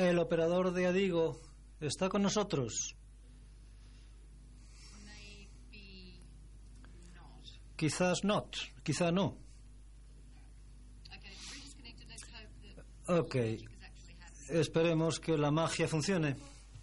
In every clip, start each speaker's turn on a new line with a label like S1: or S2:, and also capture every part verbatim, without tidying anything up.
S1: El operador de Adigo está con nosotros. Quizás not, quizá no. Ok, esperemos que la magia funcione.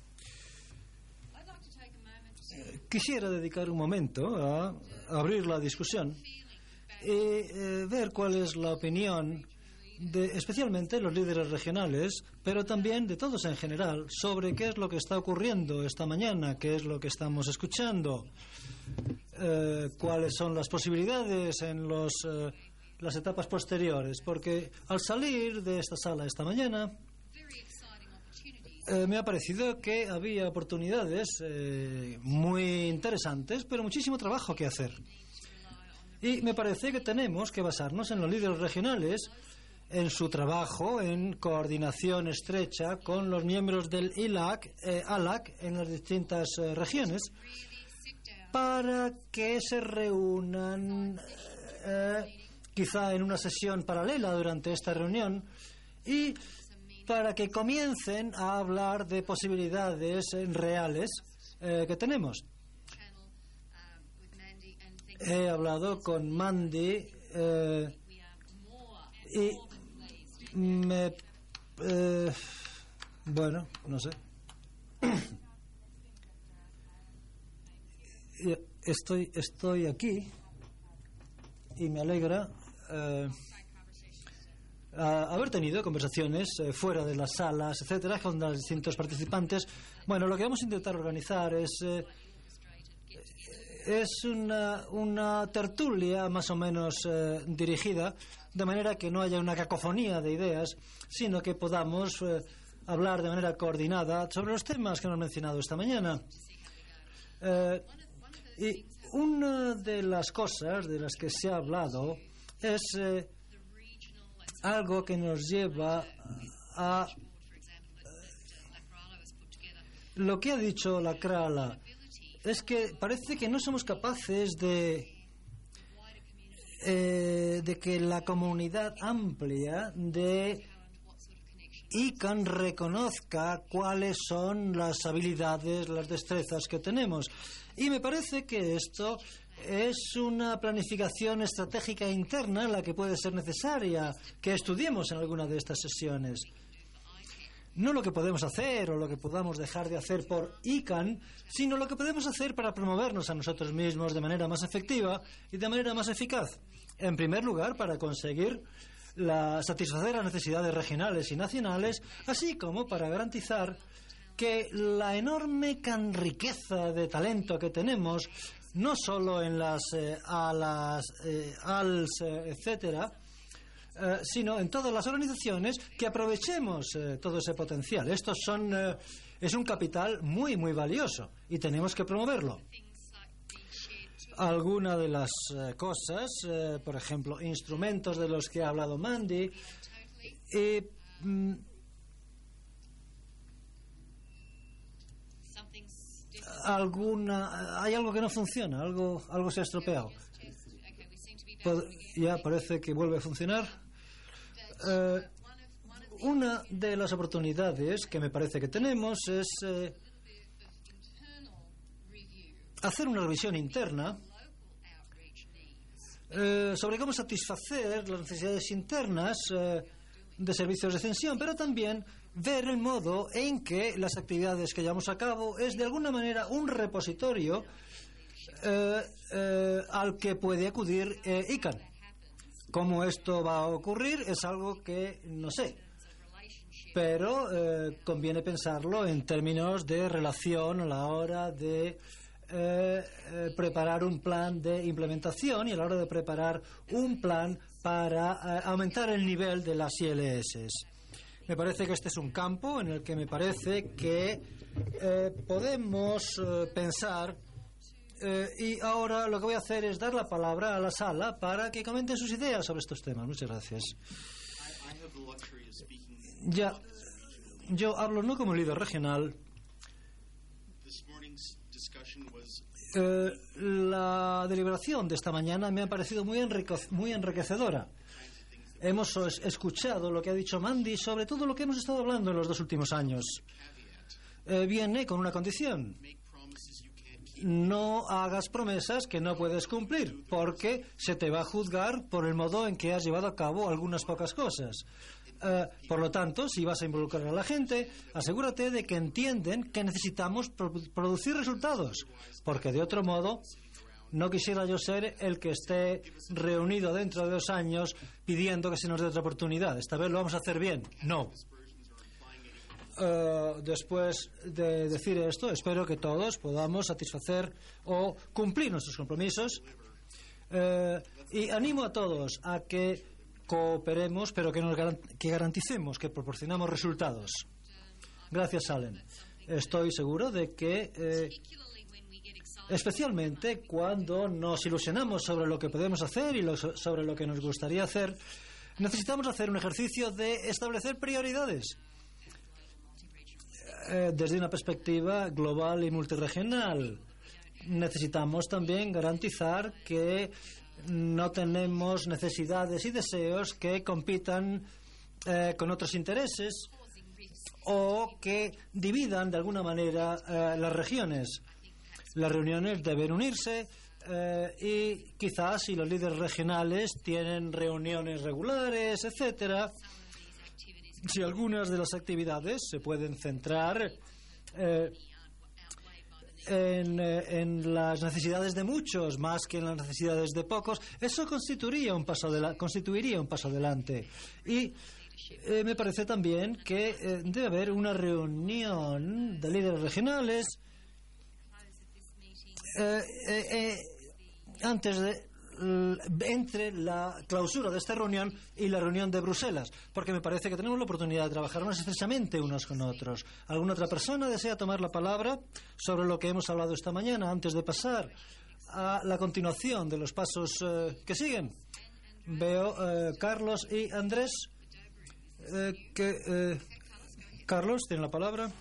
S1: Quisiera dedicar un momento a abrir la discusión y eh, ver cuál es la opinión de, especialmente los líderes regionales, pero también de todos en general, sobre qué es lo que está ocurriendo esta mañana, qué es lo que estamos escuchando, eh, cuáles son las posibilidades en los, eh, las etapas posteriores, porque al salir de esta sala esta mañana Eh, me ha parecido que había oportunidades eh, muy interesantes, pero muchísimo trabajo que hacer. Y me parece que tenemos que basarnos en los líderes regionales, en su trabajo, en coordinación estrecha con los miembros del I L A C, eh, A L A C en las distintas eh, regiones, para que se reúnan eh, quizá en una sesión paralela durante esta reunión y para que comiencen a hablar de posibilidades reales eh, que tenemos. He hablado con Mandy eh, y me... Eh, bueno, no sé. Estoy, estoy aquí y me alegra eh, a haber tenido conversaciones eh, fuera de las salas, etcétera, con los distintos participantes. Bueno, lo que vamos a intentar organizar es eh, es una, una tertulia más o menos eh, dirigida, de manera que no haya una cacofonía de ideas, sino que podamos eh, hablar de manera coordinada sobre los temas que hemos mencionado esta mañana. Eh, y una de las cosas de las que se ha hablado es eh, algo que nos lleva a lo que ha dicho la Krala, es que parece que no somos capaces de eh, de que la comunidad amplia de I C A N reconozca cuáles son las habilidades, las destrezas que tenemos. Y me parece que esto es una planificación estratégica interna la que puede ser necesaria que estudiemos en alguna de estas sesiones. No lo que podemos hacer o lo que podamos dejar de hacer por I C A N, sino lo que podemos hacer para promovernos a nosotros mismos de manera más efectiva y de manera más eficaz. En primer lugar, para conseguir la, satisfacer las necesidades regionales y nacionales, así como para garantizar que la enorme can riqueza de talento que tenemos, no solo en las eh, a las eh, A L S, eh, etcétera, eh, sino en todas las organizaciones, que aprovechemos eh, todo ese potencial. Estos son eh, es un capital muy muy valioso y tenemos que promoverlo. Alguna de las eh, cosas, eh, por ejemplo, instrumentos de los que ha hablado Mandy, y mm, alguna hay algo que no funciona, algo algo se ha estropeado. Pod- ya parece que vuelve a funcionar. Eh, una de las oportunidades que me parece que tenemos es eh, hacer una revisión interna eh, sobre cómo satisfacer las necesidades internas eh, de servicios de extensión, pero también ver el modo en que las actividades que llevamos a cabo es de alguna manera un repositorio eh, eh, al que puede acudir eh, I C A N. Cómo esto va a ocurrir es algo que no sé, pero eh, conviene pensarlo en términos de relación a la hora de eh, eh, preparar un plan de implementación y a la hora de preparar un plan para eh, aumentar el nivel de las I L S. Me parece que este es un campo en el que me parece que eh, podemos eh, pensar. Eh, y ahora lo que voy a hacer es dar la palabra a la sala para que comenten sus ideas sobre estos temas. Muchas gracias. Ya, yo hablo no como líder regional. Eh, la deliberación de esta mañana me ha parecido muy, enrique- muy enriquecedora. hemos escuchado lo que ha dicho Mandy sobre todo lo que hemos estado hablando en los dos últimos años. Eh, viene con una condición. No hagas promesas que no puedes cumplir, porque se te va a juzgar por el modo en que has llevado a cabo algunas pocas cosas. Uh, por lo tanto, si vas a involucrar a la gente, asegúrate de que entienden que necesitamos pro producir resultados, porque de otro modo no quisiera yo ser el que esté reunido dentro de dos años pidiendo que se nos dé otra oportunidad. Esta vez lo vamos a hacer bien. No. Uh, después de decir esto, espero que todos podamos satisfacer o cumplir nuestros compromisos, uh, y animo a todos a que cooperemos, pero que, nos garant que garanticemos que proporcionamos resultados. Gracias, Allen. Estoy seguro de que, eh, especialmente cuando nos ilusionamos sobre lo que podemos hacer y lo, sobre lo que nos gustaría hacer, necesitamos hacer un ejercicio de establecer prioridades eh, desde una perspectiva global y multirregional. Necesitamos también garantizar que no tenemos necesidades y deseos que compitan eh, con otros intereses o que dividan de alguna manera eh, las regiones. Las reuniones deben unirse eh, y quizás si los líderes regionales tienen reuniones regulares, etcétera, si algunas de las actividades se pueden centrar eh, En, en las necesidades de muchos más que en las necesidades de pocos, eso constituiría un paso, de la, constituiría un paso adelante. Y eh, me parece también que eh, debe haber una reunión de líderes regionales eh, eh, eh, antes de entre la clausura de esta reunión y la reunión de Bruselas, porque me parece que tenemos la oportunidad de trabajar más estrechamente unos con otros. ¿Alguna otra persona desea tomar la palabra sobre lo que hemos hablado esta mañana antes de pasar a la continuación de los pasos eh, que siguen? Veo eh, Carlos y Andrés. Eh, que, eh, Carlos, tiene la palabra.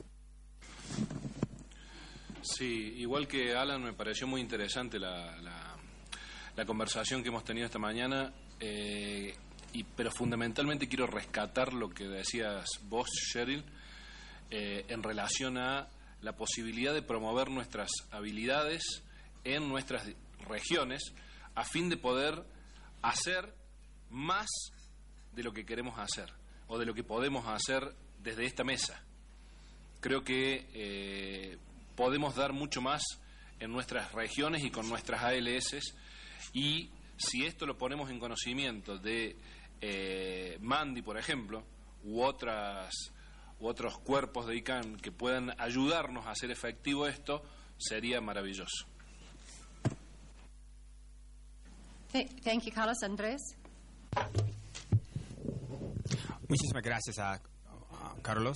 S2: Sí, igual que Alan, me pareció muy interesante la, la la conversación que hemos tenido esta mañana, eh, y, pero fundamentalmente quiero rescatar lo que decías vos, Cheryl, eh, en relación a la posibilidad de promover nuestras habilidades en nuestras regiones a fin de poder hacer más de lo que queremos hacer o de lo que podemos hacer desde esta mesa. Creo que eh, podemos dar mucho más en nuestras regiones y con nuestras A L S. Y si esto lo ponemos en conocimiento de eh, Mandy, por ejemplo, u otras u otros cuerpos de I C A N que puedan ayudarnos a hacer efectivo esto, sería maravilloso.
S3: Thank you, Carlos. Andrés.
S4: Muchísimas gracias a, a Carlos.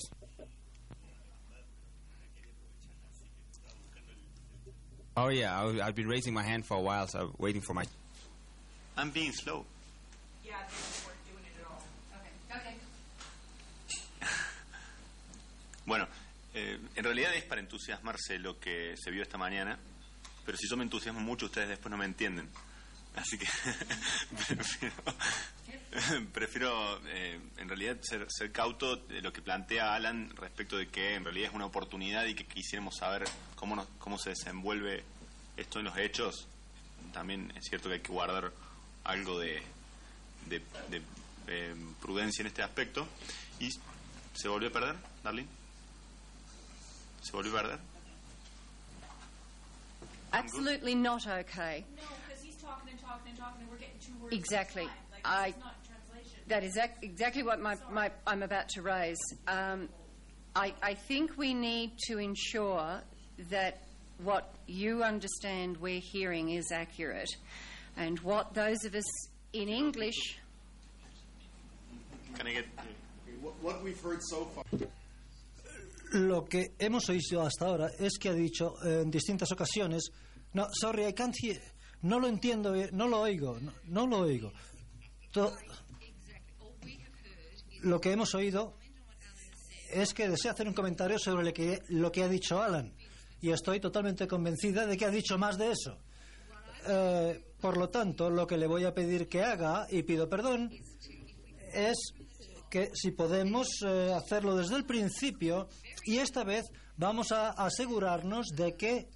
S4: Oh yeah, I'll, I'll be raising my hand for a while, so I'm waiting for my...
S5: I'm being slow.
S3: Yeah, it doesn't work doing it at all. Okay, okay.
S5: Bueno, eh, en realidad es para entusiasmarse lo que se vio esta mañana, pero si yo me entusiasmo mucho, ustedes después no me entienden. Así que prefiero, prefiero eh, en realidad ser, ser cauto de lo que plantea Alan respecto de que en realidad es una oportunidad y que quisiéramos saber cómo, nos, cómo se desenvuelve esto en los hechos. También es cierto que hay que guardar algo de, de, de, de prudencia en este aspecto. ¿Y se volvió a perder, Darlene? ¿Se volvió a perder?
S3: Absolutely not okay.
S6: No, because he's talking and talking and talking, and we're getting two words
S3: Exactly.
S6: at a time. Like,
S3: I,
S6: it's not translation.
S3: that is ac- exactly what my, my, I'm about to raise. Um, I, I think we need to ensure that what you understand we're hearing is accurate. And what those of us in English...
S5: Can I get...
S7: What we've heard so far...
S1: Lo que hemos oído hasta ahora es que ha dicho eh, en distintas ocasiones, no, sorry, I can't hear, no lo entiendo, no lo oigo, no, no lo oigo. To- lo que hemos oído es que desea hacer un comentario sobre lo que, lo que ha dicho Alan, y estoy totalmente convencida de que ha dicho más de eso. Eh, por lo tanto, lo que le voy a pedir que haga, y pido perdón, es que si podemos eh, hacerlo desde el principio, y esta vez vamos a asegurarnos de que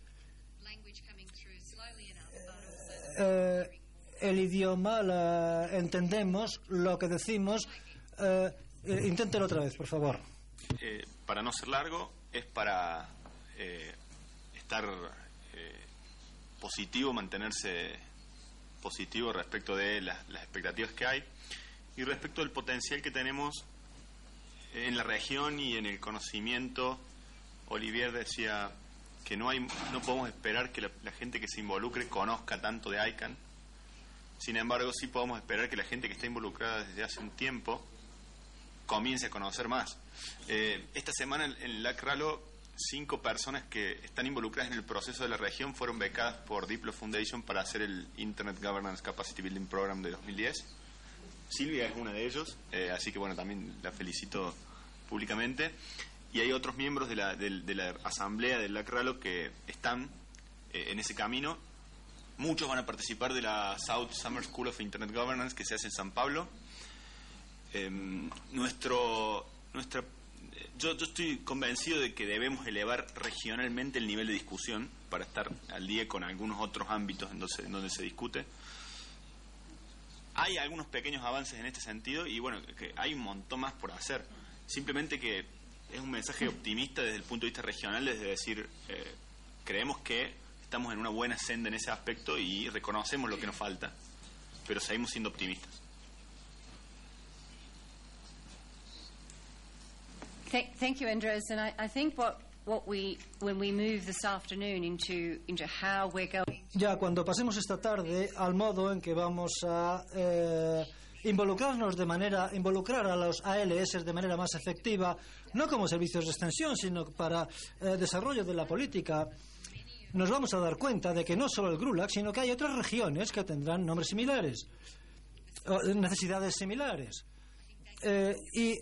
S1: eh, el idioma la, entendemos lo que decimos. Eh, eh, inténtelo otra vez, por favor.
S5: Eh, para no ser largo, es para eh, estar eh, positivo, mantenerse positivo respecto de las, las expectativas que hay y respecto del potencial que tenemos en la región y en el conocimiento. Olivier decía que no hay, no podemos esperar que la, la gente que se involucre conozca tanto de I C A N. Sin embargo, sí podemos esperar que la gente que está involucrada desde hace un tiempo comience a conocer más. Eh, esta semana en el L A C Ralo, cinco personas que están involucradas en el proceso de la región fueron becadas por Diplo Foundation para hacer el Internet Governance Capacity Building Program de dos mil diez. Silvia es una de ellos, eh, así que bueno, también la felicito públicamente. Y hay otros miembros de la, de, de la asamblea del L A C Ralo que están eh, en ese camino. Muchos van a participar de la South Summer School of Internet Governance que se hace en San Pablo. Eh, nuestro, nuestra, yo, yo estoy convencido de que debemos elevar regionalmente el nivel de discusión para estar al día con algunos otros ámbitos en donde, en donde se discute. Hay algunos pequeños avances en este sentido y bueno, que hay un montón más por hacer. Simplemente que es un mensaje optimista desde el punto de vista regional, desde decir, eh, creemos que estamos en una buena senda en ese aspecto y reconocemos lo que nos falta, pero seguimos siendo optimistas.
S3: Thank, thank you, Andres. And I, I think what, what we, when we move this afternoon into, into how we're going...
S1: Ya cuando pasemos esta tarde al modo en que vamos a eh, involucrarnos de manera, involucrar a los A L S de manera más efectiva, no como servicios de extensión, sino para eh, desarrollo de la política, nos vamos a dar cuenta de que no solo el GRULAC, sino que hay otras regiones que tendrán nombres similares, o necesidades similares. Eh, y,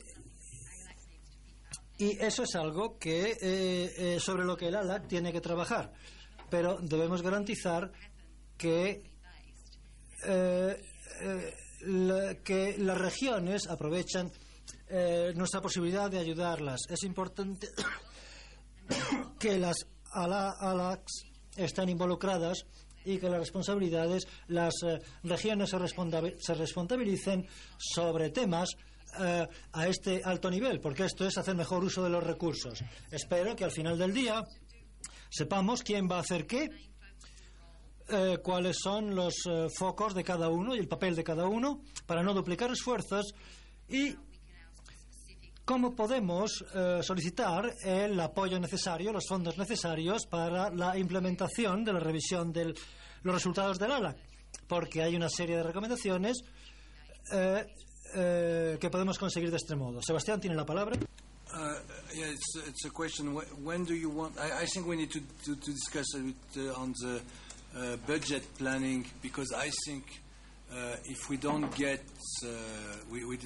S1: y eso es algo que eh, eh, sobre lo que el A L A C tiene que trabajar. Pero debemos garantizar que, eh, eh, la, que las regiones aprovechan eh, nuestra posibilidad de ayudarlas. Es importante que las A L A Cs estén involucradas y que las responsabilidades, las eh, regiones se, se responsabilicen sobre temas eh, a este alto nivel, porque esto es hacer mejor uso de los recursos. Espero que al final del día sepamos quién va a hacer qué, eh, cuáles son los eh, focos de cada uno y el papel de cada uno para no duplicar esfuerzos y cómo podemos eh, solicitar el apoyo necesario, los fondos necesarios para la implementación de la revisión de los resultados del A L A C, porque hay una serie de recomendaciones eh, eh, que podemos conseguir de este modo. Sebastián tiene la palabra.
S8: Uh, yeah, it's, it's a question. When do you want? I, I think we need to, to, to discuss a bit uh, on the uh, budget planning, because I think uh, if we don't get, uh, we, we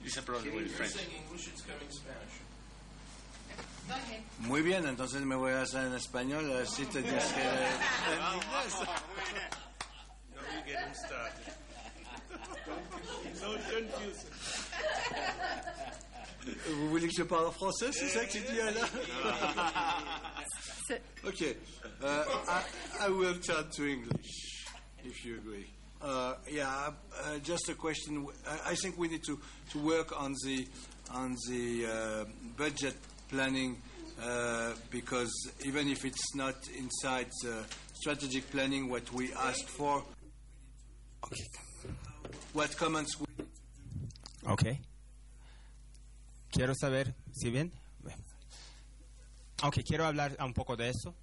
S8: Muy bien, entonces me voy a hacer en español, así te dices que en inglés. Vous voulez que je parle français, c'est ça que tu dis là? Okay, uh, I, I will turn to English, if you agree. Uh, yeah, uh, just a question. I, I think we need to, to work on the on the uh, budget planning uh, because even if it's not inside the strategic planning, what we asked for. Okay. What comments we need to do?
S4: Okay. Quiero saber, ¿sí bien? Ok, quiero hablar un poco de eso.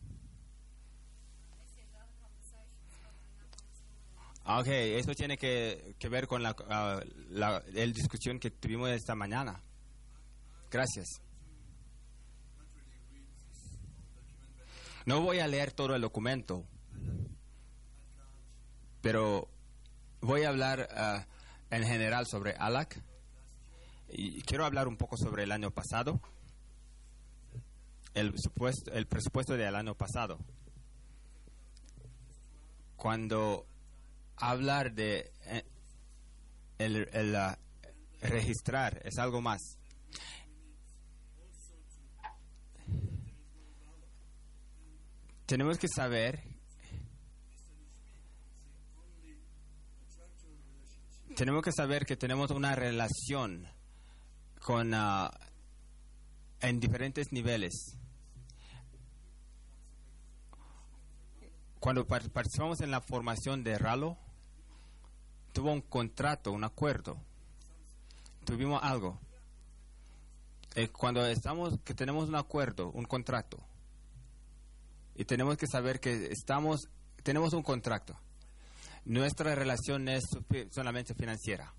S4: Ok, eso tiene que, que ver con la, uh, la el discusión que tuvimos esta mañana. Gracias. No voy a leer todo el documento, pero voy a hablar uh, en general sobre A L A C. Y quiero hablar un poco sobre el año pasado, el, supuesto, el presupuesto del año pasado. Cuando hablar de eh, el, el, uh, registrar, es algo más. Tenemos que saber, tenemos que saber que tenemos una relación con uh, en diferentes niveles. Cuando par- participamos en la formación de Ralo, tuvo un contrato, un acuerdo. Tuvimos algo. Eh, cuando estamos, que tenemos un acuerdo, un contrato, y tenemos que saber que estamos, tenemos un contrato. Nuestra relación es solamente financiera.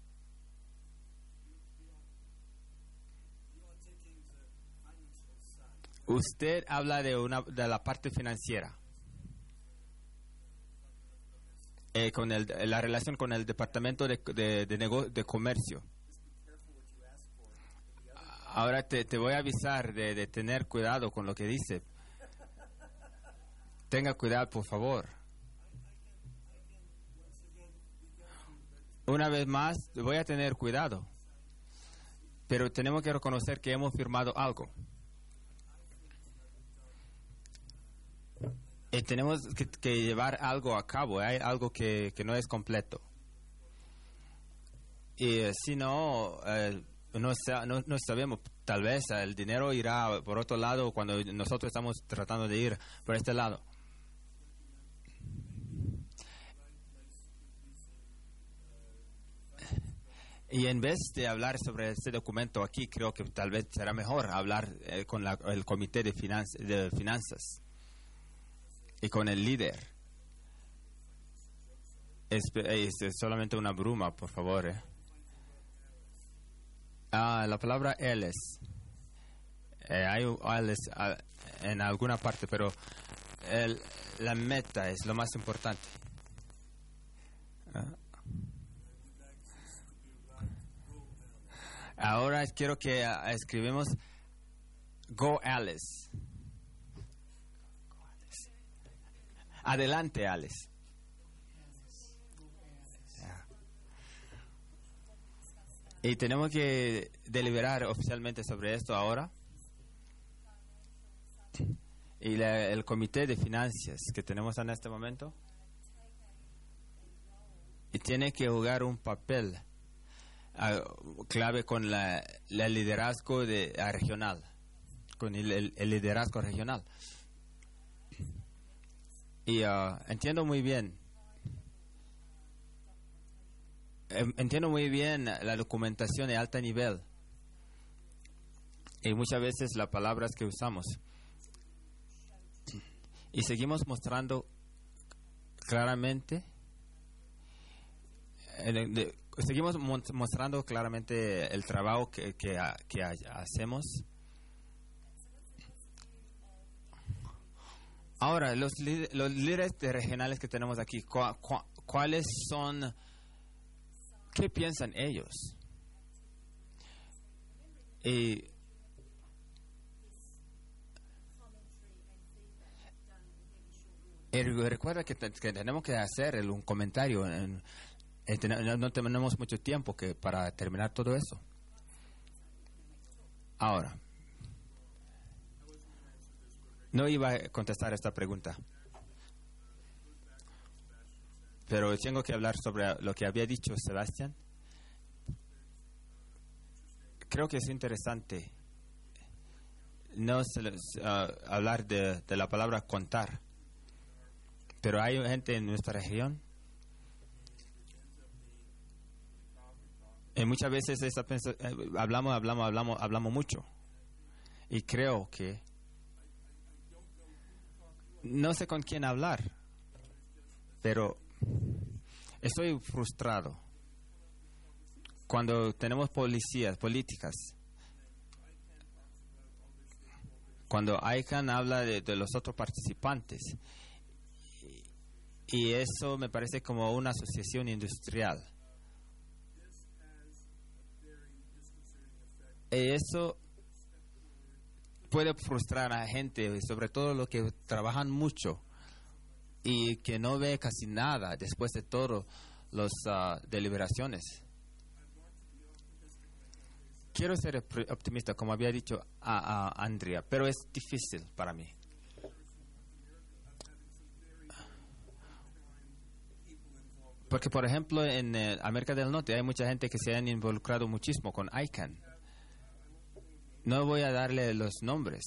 S4: Usted habla de una de la parte financiera. Eh, con el, la relación con el departamento de, de, de, nego, de comercio. Ahora te, te voy a avisar de, de tener cuidado con lo que dice. Tenga cuidado, por favor. Una vez más, voy a tener cuidado. Pero tenemos que reconocer que hemos firmado algo. Y tenemos que, que llevar algo a cabo. Hay algo que, que no es completo. Y eh, si no, eh, no, sa- no, no sabemos. Tal vez eh, el dinero irá por otro lado cuando nosotros estamos tratando de ir por este lado. Y en vez de hablar sobre este documento aquí, creo que tal vez será mejor hablar eh, con la, el comité de, finanz, de finanzas y con el líder. Es, es, es solamente una bruma, por favor. Eh. Ah, la palabra Ls. Eh, hay Ls ah, en alguna parte, pero el, la meta es lo más importante. Ah. Ahora quiero que uh, escribimos Go Alice. Adelante, Alice. Yeah. Y tenemos que deliberar oficialmente sobre esto ahora. Y la, el comité de finanzas que tenemos en este momento y tiene que jugar un papel Uh, clave con la, la liderazgo de, uh, regional, con el, el, el liderazgo regional. Y uh, entiendo muy bien, eh, entiendo muy bien la documentación de alto nivel y muchas veces las palabras que usamos. Y seguimos mostrando claramente el, de, Seguimos mostrando claramente el trabajo que, que, que hacemos. Ahora, los, los líderes regionales que tenemos aquí, ¿cu, cu, ¿cuáles son? ¿Qué piensan ellos? Y Y recuerda que, te, que tenemos que hacer el, un comentario. En, en, no, no tenemos mucho tiempo que para terminar todo eso. Ahora, no iba a contestar esta pregunta, pero tengo que hablar sobre lo que había dicho Sebastián. Creo que es interesante no se les, uh, hablar de, de la palabra contar. Pero hay gente en nuestra región y muchas veces esa, eh, hablamos, hablamos, hablamos, hablamos mucho. Y creo que no sé con quién hablar, pero estoy frustrado cuando tenemos policías, políticas. Cuando ICANN habla de, de los otros participantes. Y eso me parece como una asociación industrial. Y eso puede frustrar a gente, sobre todo los que trabajan mucho y que no ve casi nada después de todas las uh, deliberaciones. quiero ser op- optimista, como había dicho a, a Andrea, pero es difícil para mí. Porque, por ejemplo, en eh, América del Norte hay mucha gente que se han involucrado muchísimo con I CANN. No voy a darle los nombres.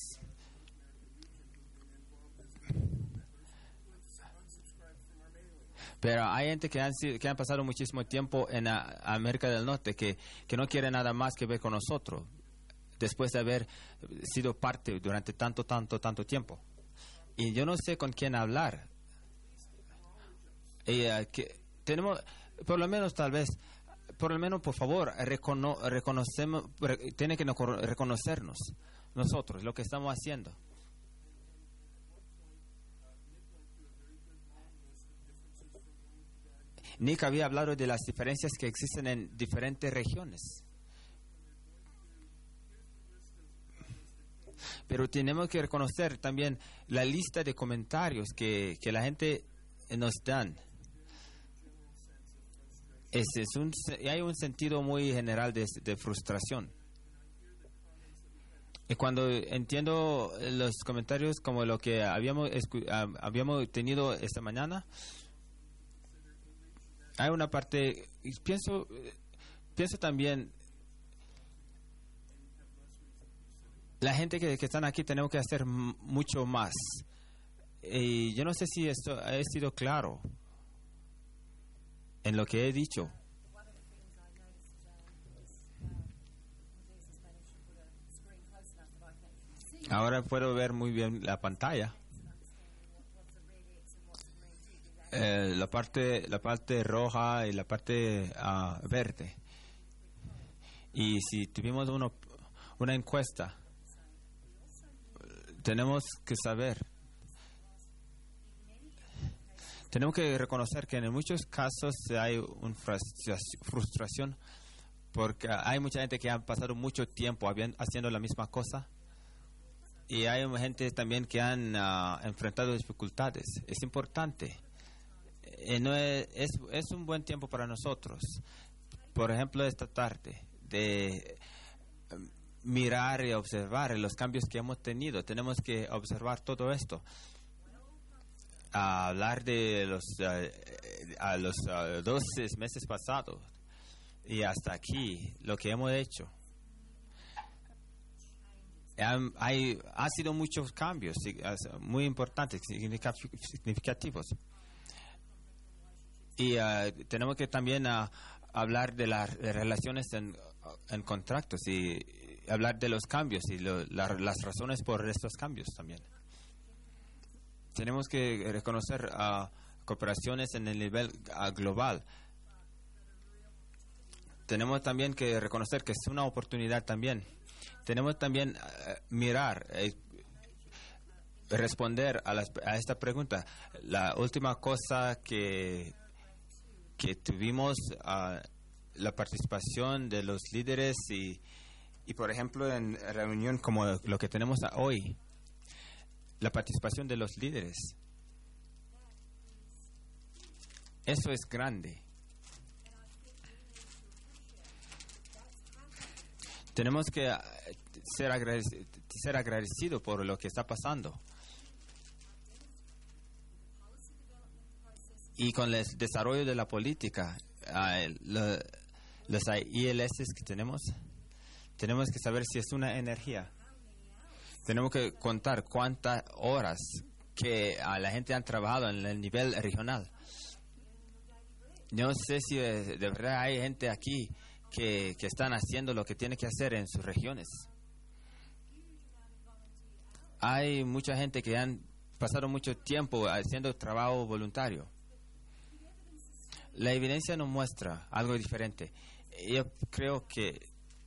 S4: Pero hay gente que han, si- que han pasado muchísimo tiempo en a- América del Norte que, que no quiere nada más que ver con nosotros, después de haber sido parte durante tanto, tanto, tanto tiempo. Y yo no sé con quién hablar. Y, eh, que tenemos, por lo menos tal vez, por lo menos por favor, recono, reconocemos, re- tiene que no- reconocernos nosotros, lo que estamos haciendo. Nick había hablado de las diferencias que existen en diferentes regiones. Pero tenemos que reconocer también la lista de comentarios que, que la gente nos dan. Es, es un, hay un sentido muy general de, de frustración. Y cuando entiendo los comentarios como lo que habíamos, escu- ah, habíamos tenido esta mañana, hay una parte, y pienso, pienso también, la gente que, que están aquí tenemos que hacer m- mucho más. Y yo no sé si esto he sido claro en lo que he dicho. Ahora puedo ver muy bien la pantalla. Eh, la parte la parte roja y la parte ah, verde. Y si tuvimos uno, una encuesta, tenemos que saber, tenemos que reconocer que en muchos casos hay una frustración porque hay mucha gente que ha pasado mucho tiempo habiendo, haciendo la misma cosa. Y hay gente también que han uh, enfrentado dificultades. Es importante. Eh, no es, es, es un buen tiempo para nosotros. Por ejemplo, esta tarde, de um, mirar y observar los cambios que hemos tenido. Tenemos que observar todo esto. A hablar de los, uh, a los uh, doce meses pasados y hasta aquí, lo que hemos hecho. Um, hay, ha sido muchos cambios muy importantes, significativos. Y uh, tenemos que también uh, hablar de las relaciones en, en contratos y, y hablar de los cambios y lo, la, las razones por estos cambios también. Tenemos que reconocer uh, cooperaciones en el nivel uh, global. Tenemos también que reconocer que es una oportunidad también. Tenemos también uh, mirar, eh, responder a, las, a esta pregunta. La última cosa que, que tuvimos, uh, la participación de los líderes y, y, por ejemplo, en reunión como lo que tenemos hoy, la participación de los líderes. Eso es grande. Tenemos que ser agradecidos ser agradecido por lo que está pasando. Y con el desarrollo de la política, uh, lo, los I L S que tenemos, tenemos que saber si es una energía. Tenemos que contar cuántas horas que uh, la gente ha trabajado en el nivel regional. No sé si de, de verdad hay gente aquí Que, que están haciendo lo que tiene que hacer en sus regiones. Hay mucha gente que han pasado mucho tiempo haciendo trabajo voluntario. La evidencia nos muestra algo diferente. Yo creo que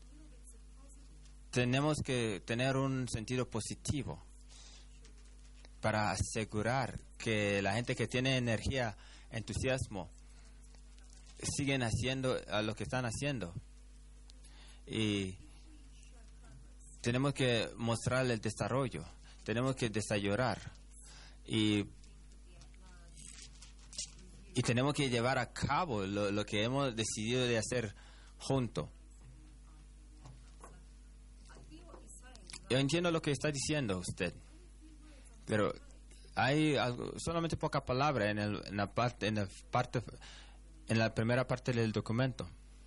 S4: tenemos que tener un sentido positivo para asegurar que la gente que tiene energía, entusiasmo, siguen haciendo a lo que están haciendo. Y tenemos que mostrar el desarrollo, tenemos que desarrollar y, y tenemos que llevar a cabo lo, lo que hemos decidido de hacer juntos. Yo entiendo lo que está diciendo usted, pero hay algo, solamente poca palabra en, el, en la parte, en la parte, en la primera parte del documento.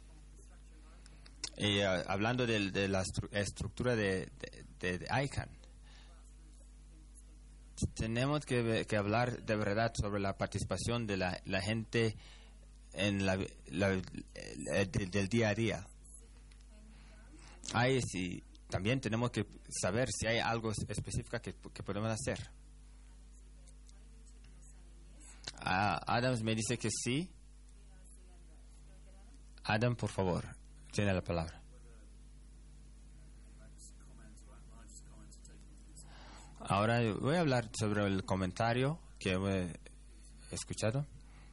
S4: Y uh, hablando de, de la estru- estructura de, de, de, de I C A N, tenemos que, que hablar de verdad sobre la participación de la, la gente en la, la, el, del, del día a día. Hay, si, también tenemos que saber si hay algo específico que, que podemos hacer. Uh, Adams me dice que sí. Adam, por favor, tiene la palabra. Ahora voy a hablar sobre el comentario que he escuchado.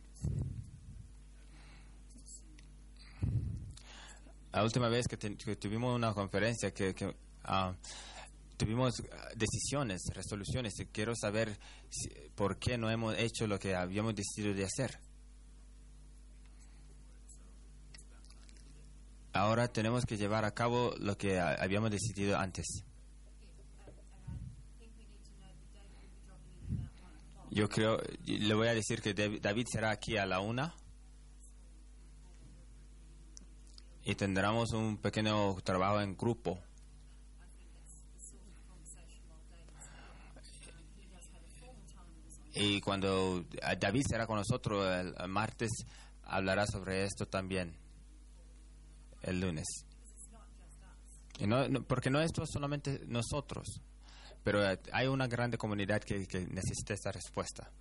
S4: La última vez que, te, que tuvimos una conferencia, que, que uh, tuvimos decisiones, resoluciones, y quiero saber si, por qué no hemos hecho lo que habíamos decidido de hacer. Ahora tenemos que llevar a cabo lo que habíamos decidido antes. Yo creo, le voy a decir que David será aquí a la una y tendremos un pequeño trabajo en grupo. Y cuando David será con nosotros el, el martes, hablará sobre esto también el lunes. Y no, no, porque no es solamente nosotros, pero hay una grande comunidad que, que necesita esta respuesta.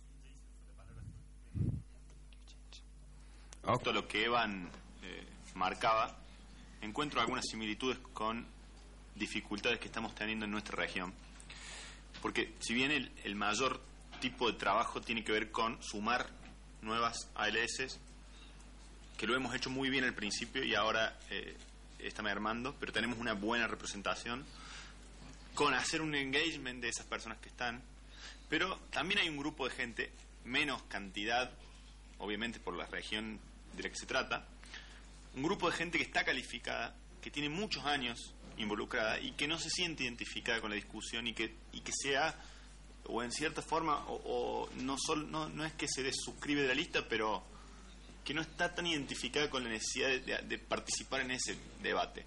S5: Todo lo que Evan eh, marcaba, encuentro algunas similitudes con dificultades que estamos teniendo en nuestra región. Porque si bien el, el mayor tipo de trabajo tiene que ver con sumar nuevas A L S, que lo hemos hecho muy bien al principio y ahora eh, está mermando, pero tenemos una buena representación, con hacer un engagement de esas personas que están. Pero también hay un grupo de gente, menos cantidad, obviamente por la región de la que se trata, un grupo de gente que está calificada, que tiene muchos años involucrada y que no se siente identificada con la discusión y que, y que sea, o en cierta forma, o, o no, sol, no, no es que se desuscribe de la lista, pero que no está tan identificada con la necesidad de, de, de participar en ese debate.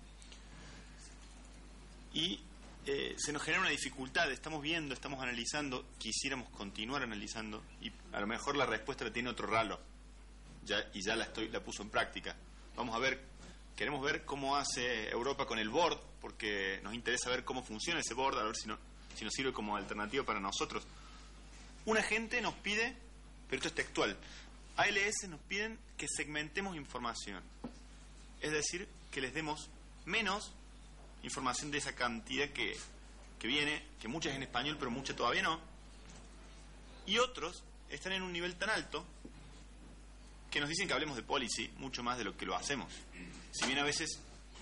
S5: Y eh, se nos genera una dificultad, estamos viendo, estamos analizando, quisiéramos continuar analizando, y a lo mejor la respuesta la tiene otro Ralo, ya, y ya la, estoy, la puso en práctica. Vamos a ver, queremos ver cómo hace Europa con el board, porque nos interesa ver cómo funciona ese board, a ver si, no, si nos sirve como alternativa para nosotros. Una gente nos pide, pero esto es textual, A L S nos piden que segmentemos información, es decir, que les demos menos información de esa cantidad que, que viene, que mucha es en español, pero mucha todavía no, y otros están en un nivel tan alto que nos dicen que hablemos de policy mucho más de lo que lo hacemos. Si bien a veces...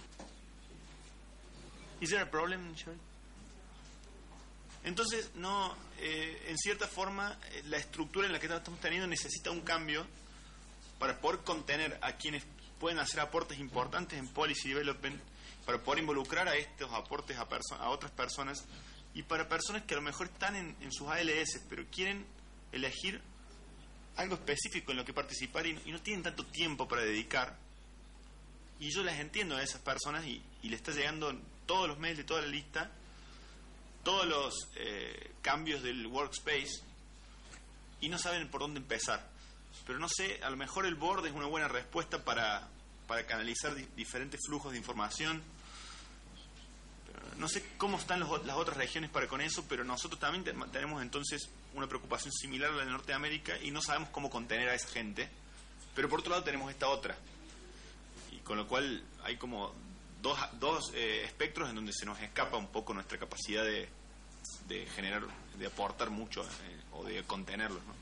S5: ¿Is there a problem, Sherry? Entonces, no, eh, en cierta forma, eh, la estructura en la que estamos teniendo necesita un cambio para poder contener a quienes pueden hacer aportes importantes en policy development, para poder involucrar a estos aportes a, perso- a otras personas y para personas que a lo mejor están en, en sus A L S, pero quieren elegir algo específico en lo que participar y, y no tienen tanto tiempo para dedicar. Y yo las entiendo a esas personas y, y le está llegando todos los mails de toda la lista, todos los eh, cambios del workspace y no saben por dónde empezar. Pero no sé, a lo mejor el board es una buena respuesta para, para canalizar di- diferentes flujos de información. Pero no sé cómo están los, las otras regiones para con eso, pero nosotros también te, tenemos entonces una preocupación similar a la de Norteamérica y no sabemos cómo contener a esa gente. Pero por otro lado tenemos esta otra. Y con lo cual hay como dos, dos eh, espectros en donde se nos escapa un poco nuestra capacidad de, de generar, de aportar mucho eh, o de contenerlos, ¿no?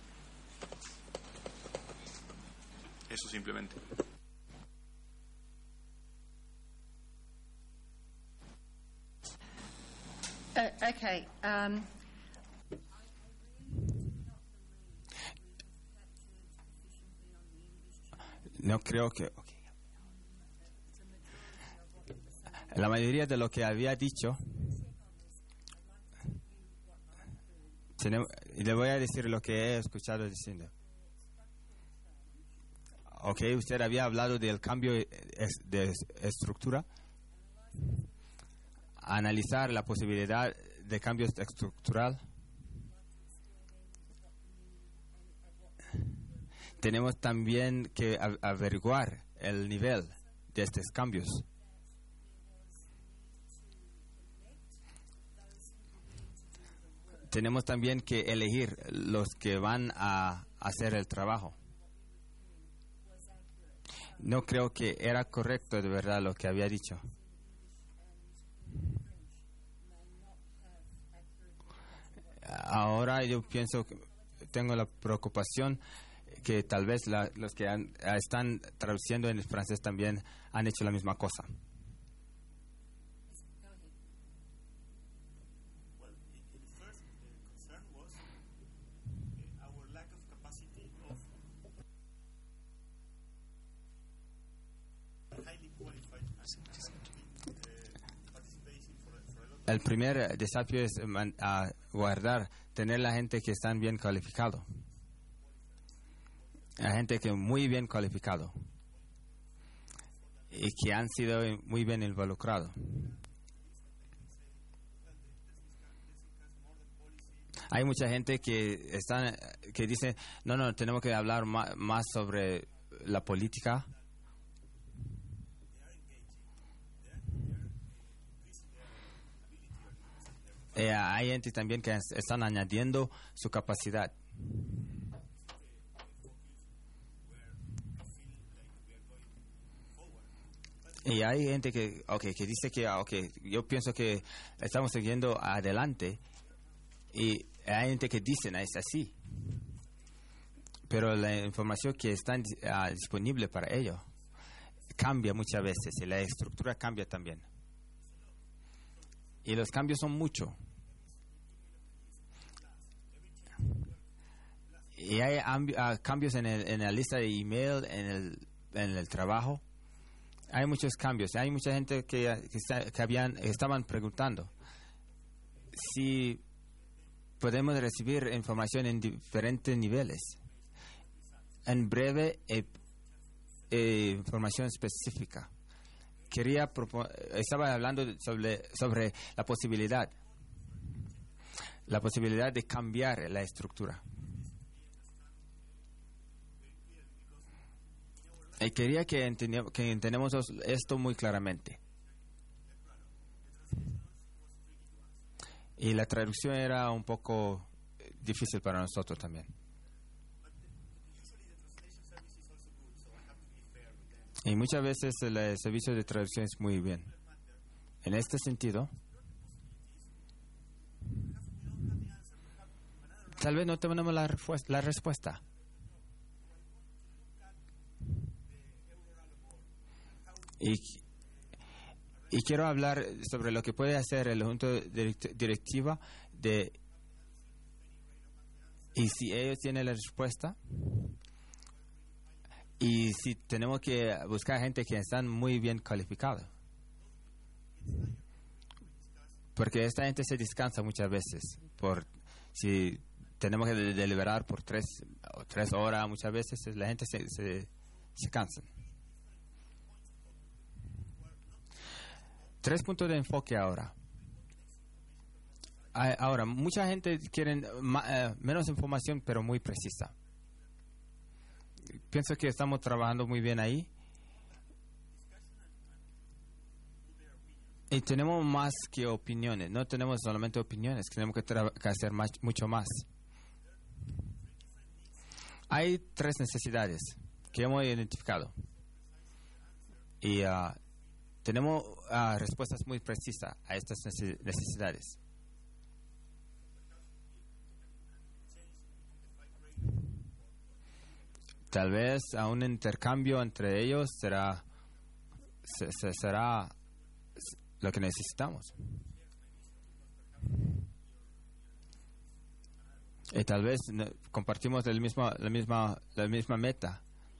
S5: Eso simplemente.
S3: Uh, okay. Um,
S4: No creo que... Okay. La mayoría de lo que había dicho Tenemos, y le voy a decir lo que he escuchado diciendo. Ok, usted había hablado del cambio de estructura. Analizar la posibilidad de cambio estructural. Tenemos también que averiguar el nivel de estos cambios. Tenemos también que elegir los que van a hacer el trabajo. No creo que era correcto de verdad lo que había dicho. Ahora yo pienso que tengo la preocupación que tal vez la, los que han, están traduciendo en el francés también han hecho la misma cosa. El primer desafío es man, a guardar, tener la gente que están bien calificado. La gente que muy bien calificado y que han sido muy bien involucrados. Hay mucha gente que están que dice, no, no, tenemos que hablar más, más sobre la política. Eh, hay gente también que están añadiendo su capacidad. Y hay gente que, okay, que dice que, okay, yo pienso que estamos siguiendo adelante. Y hay gente que dice, no, es así. Pero la información que está uh, disponible para ello cambia muchas veces y la estructura cambia también. Y los cambios son muchos. Y hay uh, cambios en, el, en la lista de email, en el, en el trabajo. Hay muchos cambios. Hay mucha gente que, que, está, que habían, estaban preguntando si podemos recibir información en diferentes niveles. En breve, eh, eh, información específica. Quería propo- estaba hablando sobre, sobre la posibilidad, la posibilidad de cambiar la estructura. Y quería que, entendamos, que entendamos esto muy claramente. Y la traducción era un poco difícil para nosotros también. Y muchas veces el servicio de traducción es muy bien. En este sentido, tal vez no tenemos la, refu- la respuesta. Y, y quiero hablar sobre lo que puede hacer el junta directiva de y si ellos tienen la respuesta y si tenemos que buscar gente que están muy bien calificada, porque esta gente se descansa muchas veces por si tenemos que deliberar por tres o tres horas muchas veces la gente se se, se cansa. Tres puntos de enfoque ahora. Ahora, mucha gente quiere uh, menos información, pero muy precisa. Pienso que estamos trabajando muy bien ahí. Y tenemos más que opiniones. No tenemos solamente opiniones, tenemos que, tra- que hacer más, mucho más. Hay tres necesidades que hemos identificado. Y uh, tenemos uh, respuestas muy precisas a estas necesidades. Tal vez a un intercambio entre ellos será se, se, será lo que necesitamos. Y tal vez no, compartimos el mismo, la misma la misma meta.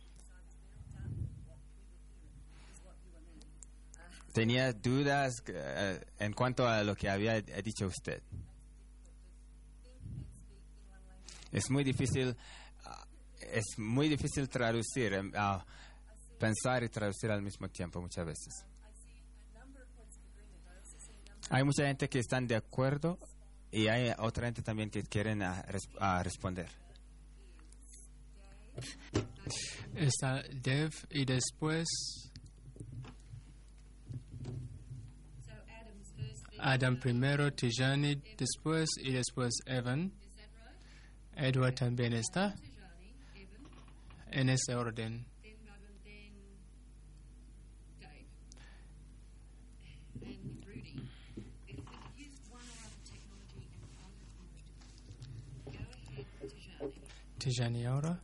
S4: Tenía dudas uh, en cuanto a lo que había dicho usted. Es muy difícil, uh, es muy difícil traducir, uh, pensar y traducir al mismo tiempo muchas veces. Hay mucha gente que están de acuerdo y hay otra gente también que quieren uh, res- uh, responder.
S9: Está Dev y después Adam primero, Tijani después y después Evan. Edward también está en ese orden. Tijani ahora.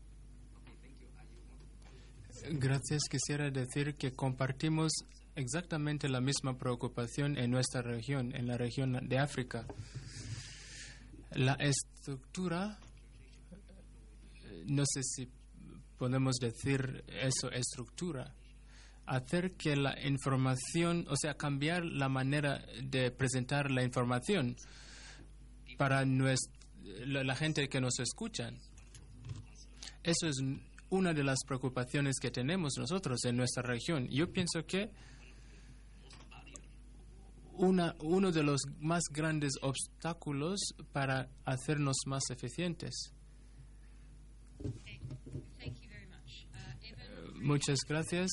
S9: Gracias. Quisiera decir que compartimos exactamente la misma preocupación en nuestra región, en la región de África. La estructura, no sé si podemos decir eso, estructura, hacer que la información, o sea, cambiar la manera de presentar la información para nuestra, la, la gente que nos escucha. Eso es una de las preocupaciones que tenemos nosotros en nuestra región. Yo pienso que una, uno de los más grandes obstáculos para hacernos más eficientes. Muchas gracias.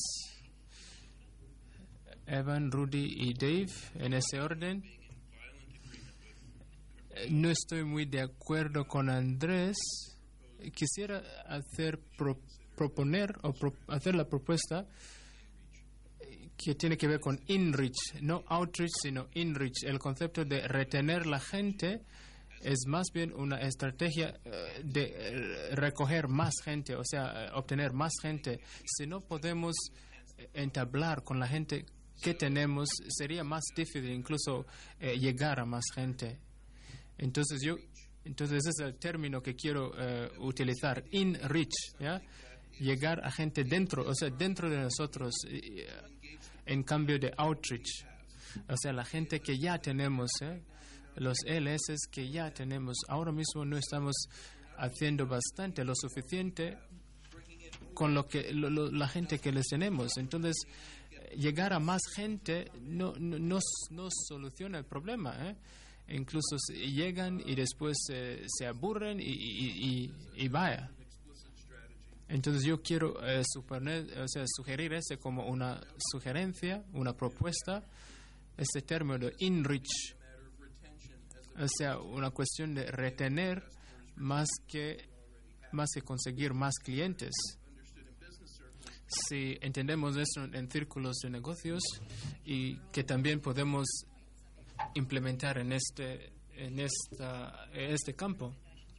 S9: Evan, Rudy y Dave, en ese orden. No estoy muy de acuerdo con Andrés. Quisiera hacer pro, proponer o pro, hacer la propuesta que tiene que ver con inreach, no outreach, sino inreach. El concepto de retener la gente es más bien una estrategia uh, de uh, recoger más gente, o sea, uh, obtener más gente. Si no podemos entablar con la gente que tenemos, sería más difícil incluso uh, llegar a más gente. Entonces yo Entonces ese es el término que quiero uh, utilizar, in-reach, ¿ya? Llegar a gente dentro, o sea, dentro de nosotros, uh, en cambio de outreach. O sea, la gente que ya tenemos, ¿eh? Los L S que ya tenemos. Ahora mismo no estamos haciendo bastante, lo suficiente con lo que lo, lo, la gente que les tenemos. Entonces, llegar a más gente no, no, no, no soluciona el problema, ¿eh? Incluso llegan y después eh, se aburren y, y, y, y vaya. Entonces yo quiero eh, suponer, o sea, sugerir ese como una sugerencia, una propuesta, este término de enrich, o sea, una cuestión de retener más que más que conseguir más clientes. Si entendemos eso en círculos de negocios y que también podemos implementar en este en esta en este campo,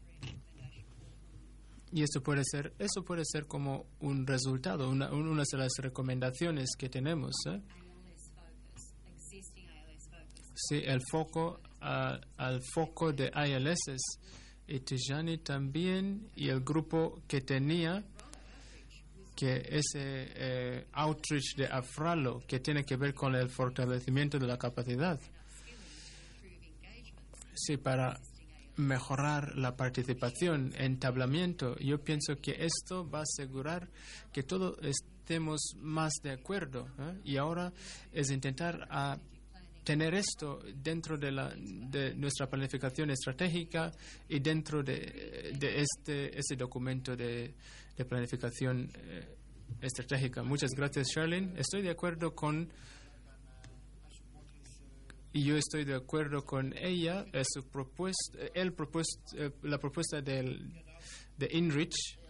S9: y eso puede ser eso puede ser como un resultado, una, una de las recomendaciones que tenemos, ¿eh? Sí, el foco uh, al foco de I L S y Tijani también, y el grupo que tenía que ese eh, outreach de Afralo, que tiene que ver con el fortalecimiento de la capacidad. Sí, para mejorar la participación, entablamiento. Yo pienso que esto va a asegurar que todos estemos más de acuerdo, ¿eh? Y ahora es intentar a tener esto dentro de, la, de nuestra planificación estratégica y dentro de, de este, este documento de, de planificación eh, estratégica. Muchas gracias, Charlene. Estoy de acuerdo con Y yo estoy de acuerdo con ella, eh, su propuesta, el propuesta, eh, la propuesta del, de Inrich.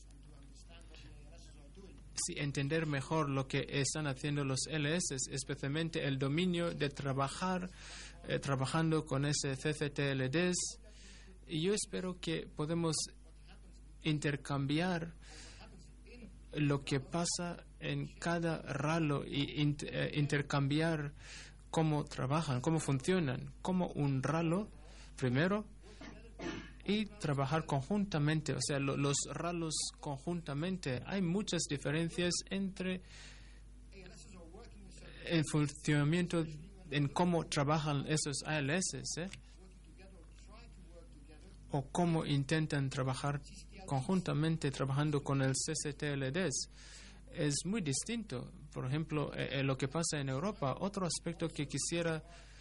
S9: Sí, entender mejor lo que están haciendo los L S, especialmente el dominio de trabajar, eh, trabajando con ese C C T L Ds. Y yo espero que podemos intercambiar lo que pasa en cada ralo y inter, eh, intercambiar cómo trabajan, cómo funcionan, como un ralo primero, y trabajar conjuntamente, o sea, lo, los ralos conjuntamente. Hay muchas diferencias entre el funcionamiento, en cómo trabajan esos A L S, ¿eh? o cómo intentan trabajar conjuntamente trabajando con el C C T L D S es muy distinto. Por ejemplo, eh, lo que pasa en Europa. Otro aspecto que quisiera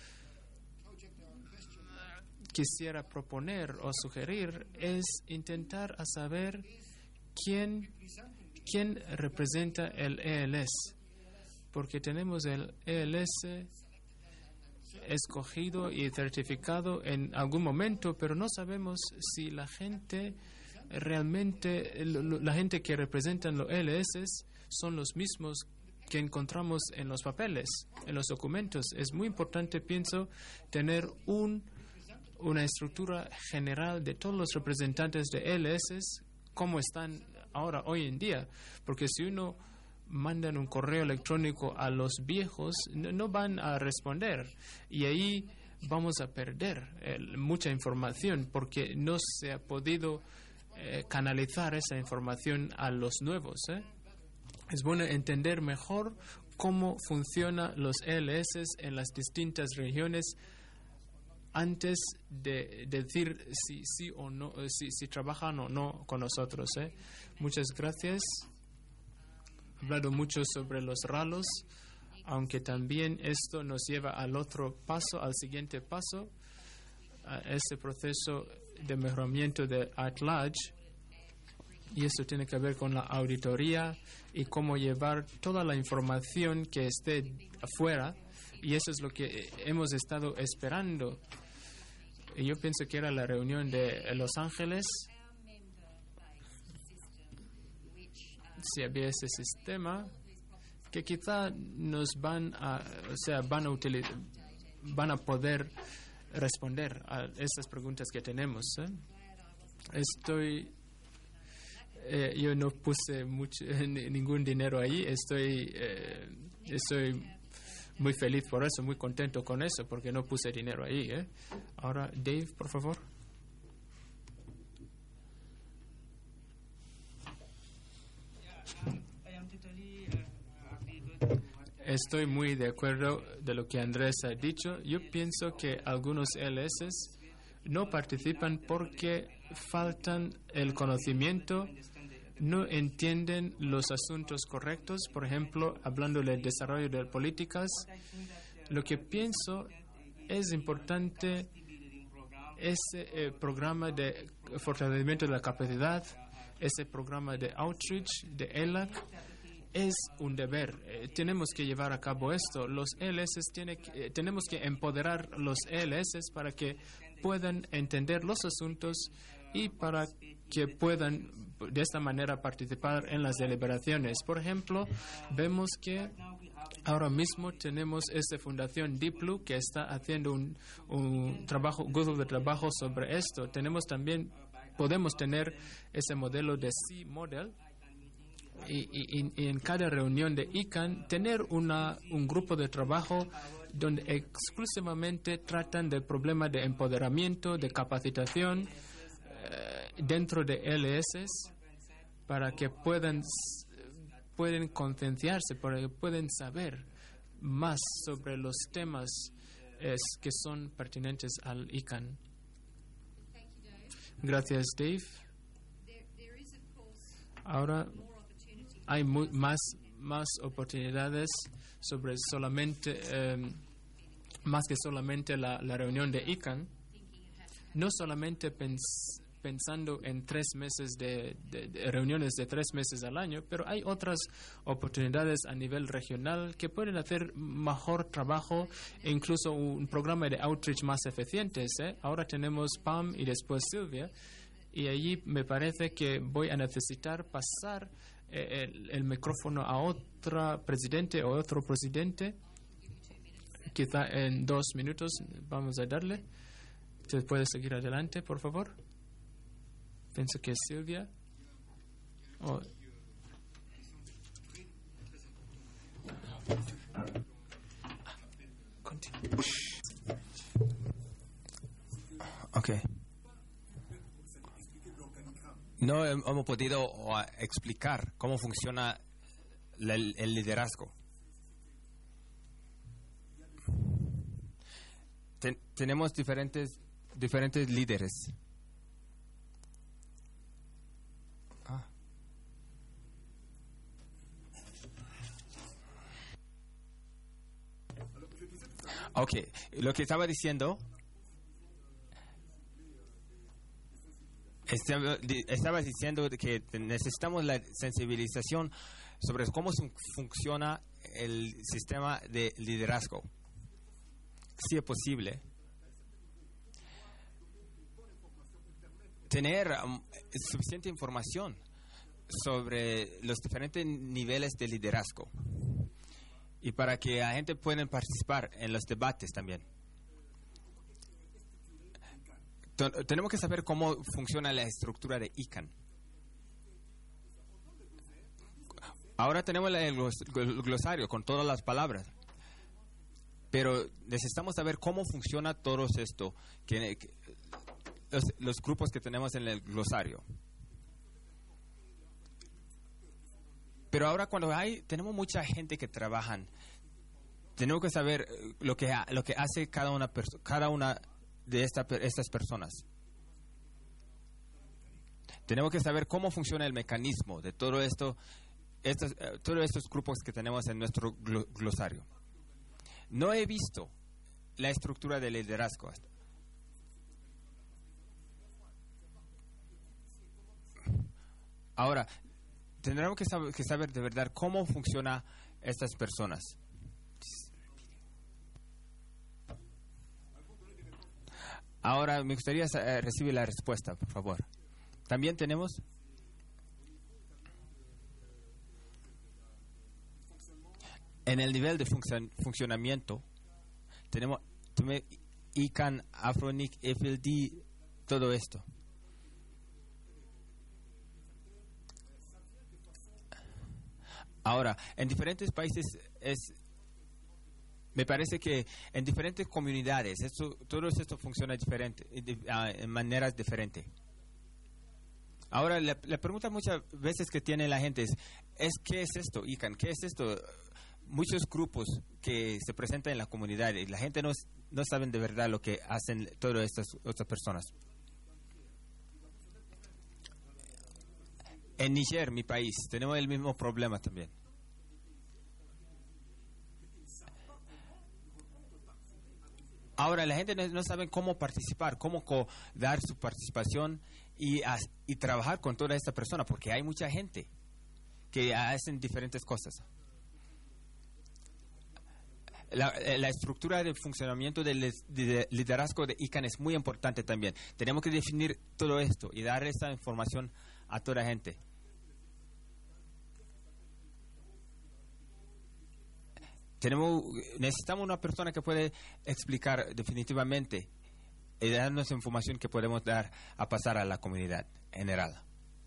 S9: quisiera proponer o sugerir es intentar a saber quién quién representa el E L S, porque tenemos el E L S escogido y certificado en algún momento, pero no sabemos si la gente realmente, la gente que representan los E L S son los mismos que encontramos en los papeles, en los documentos. Es muy importante, pienso, tener un, una estructura general de todos los representantes de E L S como están ahora, hoy en día, porque si uno mandan un correo electrónico a los viejos, no, no van a responder, y ahí vamos a perder eh, mucha información porque no se ha podido eh, canalizar esa información a los nuevos. ¿eh? Es bueno entender mejor cómo funcionan los E L S en las distintas regiones antes de, de decir si sí o no, si, si trabajan o no con nosotros. ¿eh? Muchas gracias. He hablado mucho sobre los ralos, aunque también esto nos lleva al otro paso, al siguiente paso, a este proceso de mejoramiento de at-large, y esto tiene que ver con la auditoría y cómo llevar toda la información que esté afuera, y eso es lo que hemos estado esperando. Y yo pienso que era la reunión de Los Ángeles. Si había ese sistema que quizá nos van a, o sea, van a utilizar, van a poder responder a estas preguntas que tenemos. ¿eh? Estoy, eh, yo no puse mucho, ningún dinero ahí. Estoy, eh, estoy muy feliz por eso, muy contento con eso, porque no puse dinero ahí. ¿eh? Ahora, Dave, por favor. Estoy muy de acuerdo de lo que Andrés ha dicho. Yo pienso que algunos E L S no participan porque faltan el conocimiento, no entienden los asuntos correctos. Por ejemplo, hablando del desarrollo de políticas, lo que pienso es importante ese eh, programa de fortalecimiento de la capacidad, ese programa de outreach de E L A C. Es un deber. Eh, tenemos que llevar a cabo esto. Los E L S tiene que, eh, tenemos que empoderar los E L S para que puedan entender los asuntos y para que puedan de esta manera participar en las deliberaciones. Por ejemplo, vemos que ahora mismo tenemos esta fundación Diplo que está haciendo un, un trabajo, grupo de trabajo sobre esto. Tenemos también, podemos tener ese modelo de C Model. Y, y, y en cada reunión de I C A N tener una, un grupo de trabajo donde exclusivamente tratan del problema de empoderamiento, de capacitación eh, dentro de L S para que puedan, pueden concienciarse, para que puedan saber más sobre los temas eh, que son pertinentes al I C A N. Gracias, Dave. Ahora hay muy, más, más oportunidades sobre solamente, eh, más que solamente la, la reunión de I C A N. No solamente pens, pensando en tres meses de, de, de reuniones de tres meses al año, pero hay otras oportunidades a nivel regional que pueden hacer mejor trabajo e incluso un programa de outreach más eficiente. ¿eh? Ahora tenemos Pam y después Silvia, y allí me parece que voy a necesitar pasar El, el micrófono a otro presidente o otro presidente, quizá en dos minutos vamos a darle. ¿Se puede seguir adelante, por favor? Pienso que es Silvia. Oh.
S4: Ok. No hemos podido explicar cómo funciona el, el liderazgo. Ten, tenemos diferentes, diferentes líderes Ok, lo que estaba diciendo, estaba, estaba diciendo que necesitamos la sensibilización sobre cómo funciona el sistema de liderazgo. Si es posible, tener um, suficiente información sobre los diferentes niveles de liderazgo y para que la gente pueda participar en los debates también. T- tenemos que saber cómo funciona la estructura de I C A N. Ahora tenemos el glosario con todas las palabras, pero necesitamos saber cómo funciona todo esto, que, que, los, los grupos que tenemos en el glosario. Pero ahora cuando hay, tenemos mucha gente que trabajan, tenemos que saber lo que lo que hace cada una perso- cada una de esta, estas personas. Tenemos que saber cómo funciona el mecanismo de todo esto, estos, uh, todos estos grupos que tenemos en nuestro gl- glosario. No he visto la estructura del liderazgo. Ahora, tendremos que saber, que saber de verdad cómo funciona estas personas. Ahora, me gustaría uh, recibir la respuesta, por favor. También tenemos en el nivel de funcion- funcionamiento, tenemos I C A N, Afronic, F L D, todo esto. Ahora, en diferentes países es, me parece que en diferentes comunidades esto, todo esto funciona diferente, en maneras diferentes. Ahora, la, la pregunta muchas veces que tiene la gente es, es ¿qué es esto, I C A N? ¿Qué es esto? Muchos grupos que se presentan en la comunidad y la gente no, no sabe de verdad lo que hacen todas estas otras personas. En Níger, mi país, tenemos el mismo problema también. Ahora, la gente no, no sabe cómo participar, cómo co- dar su participación y, a, y trabajar con toda esta persona, porque hay mucha gente que hacen diferentes cosas. La, la estructura de funcionamiento del de liderazgo de I C A N es muy importante también. Tenemos que definir todo esto y dar esta información a toda la gente. Tenemos, necesitamos una persona que puede explicar definitivamente y darnos información que podemos dar a pasar a la comunidad general.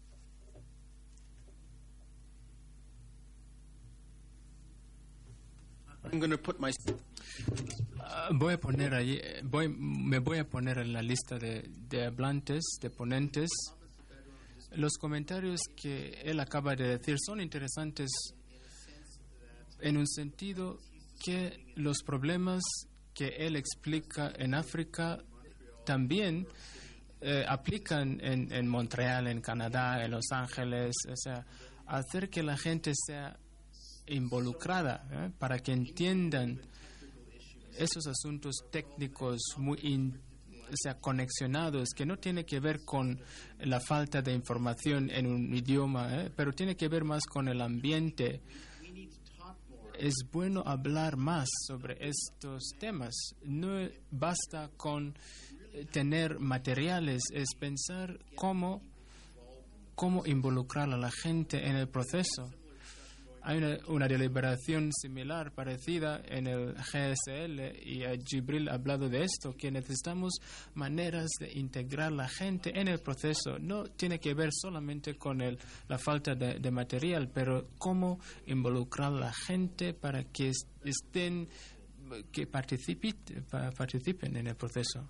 S7: I'm going to put my...
S9: Ah, voy a poner allí, eh, voy, me voy a poner en la lista de, de hablantes, de ponentes. Los comentarios que él acaba de decir son interesantes en un sentido que los problemas que él explica en África también eh, aplican en, en Montreal, en Canadá, en Los Ángeles. O sea, hacer que la gente sea involucrada, ¿eh? Para que entiendan esos asuntos técnicos muy in, o sea, conexionados, que no tiene que ver con la falta de información en un idioma, ¿eh? Pero tiene que ver más con el ambiente. Es bueno hablar más sobre estos temas. No basta con tener materiales, es pensar cómo, cómo involucrar a la gente en el proceso. Hay una, una deliberación similar, parecida en el G S L, y a Jibril ha hablado de esto, que necesitamos maneras de integrar a la gente en el proceso. No tiene que ver solamente con el, la falta de, de material, pero cómo involucrar a la gente para que estén, que participen, participen en el proceso.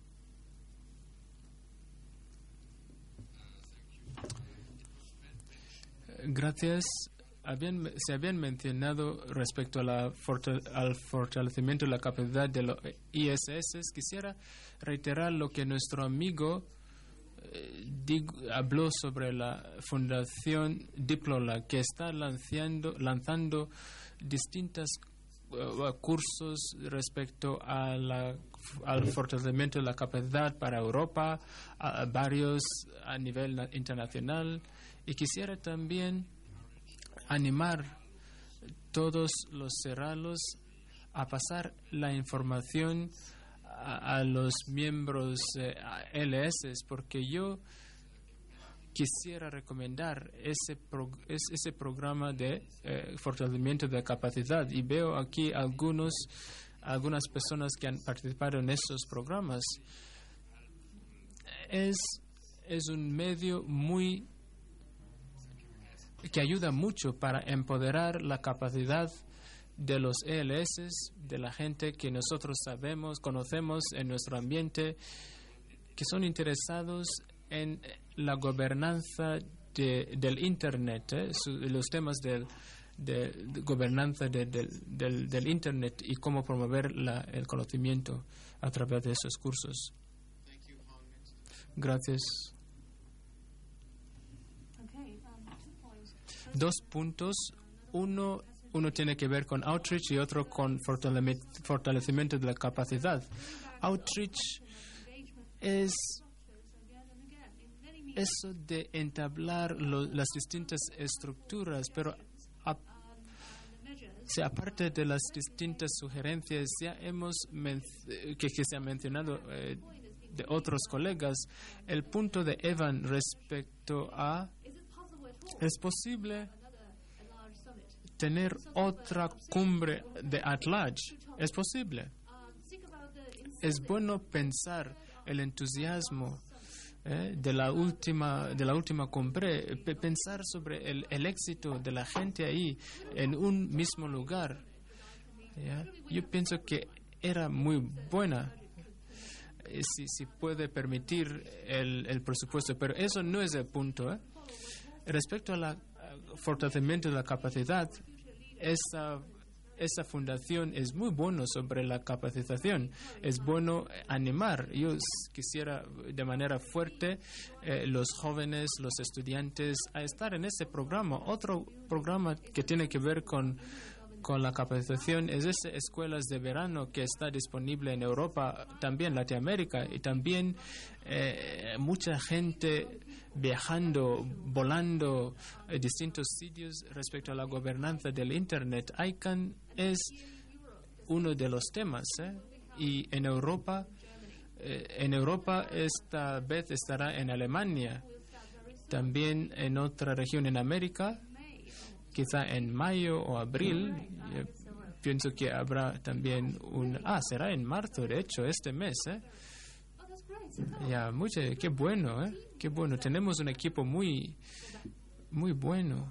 S9: Gracias. Habían, se habían mencionado respecto a la fortal, al fortalecimiento de la capacidad de los I S S. Quisiera reiterar lo que nuestro amigo eh, dig, habló sobre la Fundación Diplola, que está lanzando, lanzando distintas uh, cursos respecto a la, al fortalecimiento de la capacidad para Europa, a, a varios a nivel na- internacional. Y quisiera también animar todos los serralos a pasar la información a, a los miembros eh, L S, porque yo quisiera recomendar ese, pro, es, ese programa de eh, fortalecimiento de capacidad, y veo aquí algunos, algunas personas que han participado en esos programas. Es, es un medio muy que ayuda mucho para empoderar la capacidad de los E L S, de la gente que nosotros sabemos, conocemos en nuestro ambiente, que son interesados en la gobernanza de, del Internet, ¿eh? Su, los temas del, de, de gobernanza de, de, del, del Internet y cómo promover la, el conocimiento a través de esos cursos. Gracias. Dos puntos. Uno, uno tiene que ver con outreach y otro con fortalecimiento de la capacidad. Outreach es eso de entablar lo, las distintas estructuras, pero a, si aparte de las distintas sugerencias ya hemos que, que se ha mencionado eh, de otros colegas, el punto de Evan respecto a ¿es posible tener otra cumbre de at large? Es posible. Es bueno pensar el entusiasmo eh, de la última de la última cumbre, pe- pensar sobre el, el éxito de la gente ahí en un mismo lugar. ¿Ya? Yo pienso que era muy buena. Eh, si, si puede permitir el, el presupuesto, pero eso no es el punto. ¿eh? Respecto al fortalecimiento de la capacidad, esa, esa fundación es muy bueno sobre la capacitación. Es bueno animar. Yo quisiera de manera fuerte eh, los jóvenes, los estudiantes a estar en ese programa. Otro programa que tiene que ver con con la capacitación es esas escuelas de verano que está disponible en Europa, también Latinoamérica, y también eh, mucha gente viajando, volando a distintos sitios respecto a la gobernanza del Internet. I C A N es uno de los temas, ¿eh? Y en Europa, eh, en Europa esta vez estará en Alemania, también en otra región en América, quizá en mayo o abril. Yo pienso que habrá también un... Ah, será en marzo, de hecho, este mes, ¿eh? Ya, mucho, qué bueno, ¿eh? Qué bueno. Tenemos un equipo muy, muy bueno.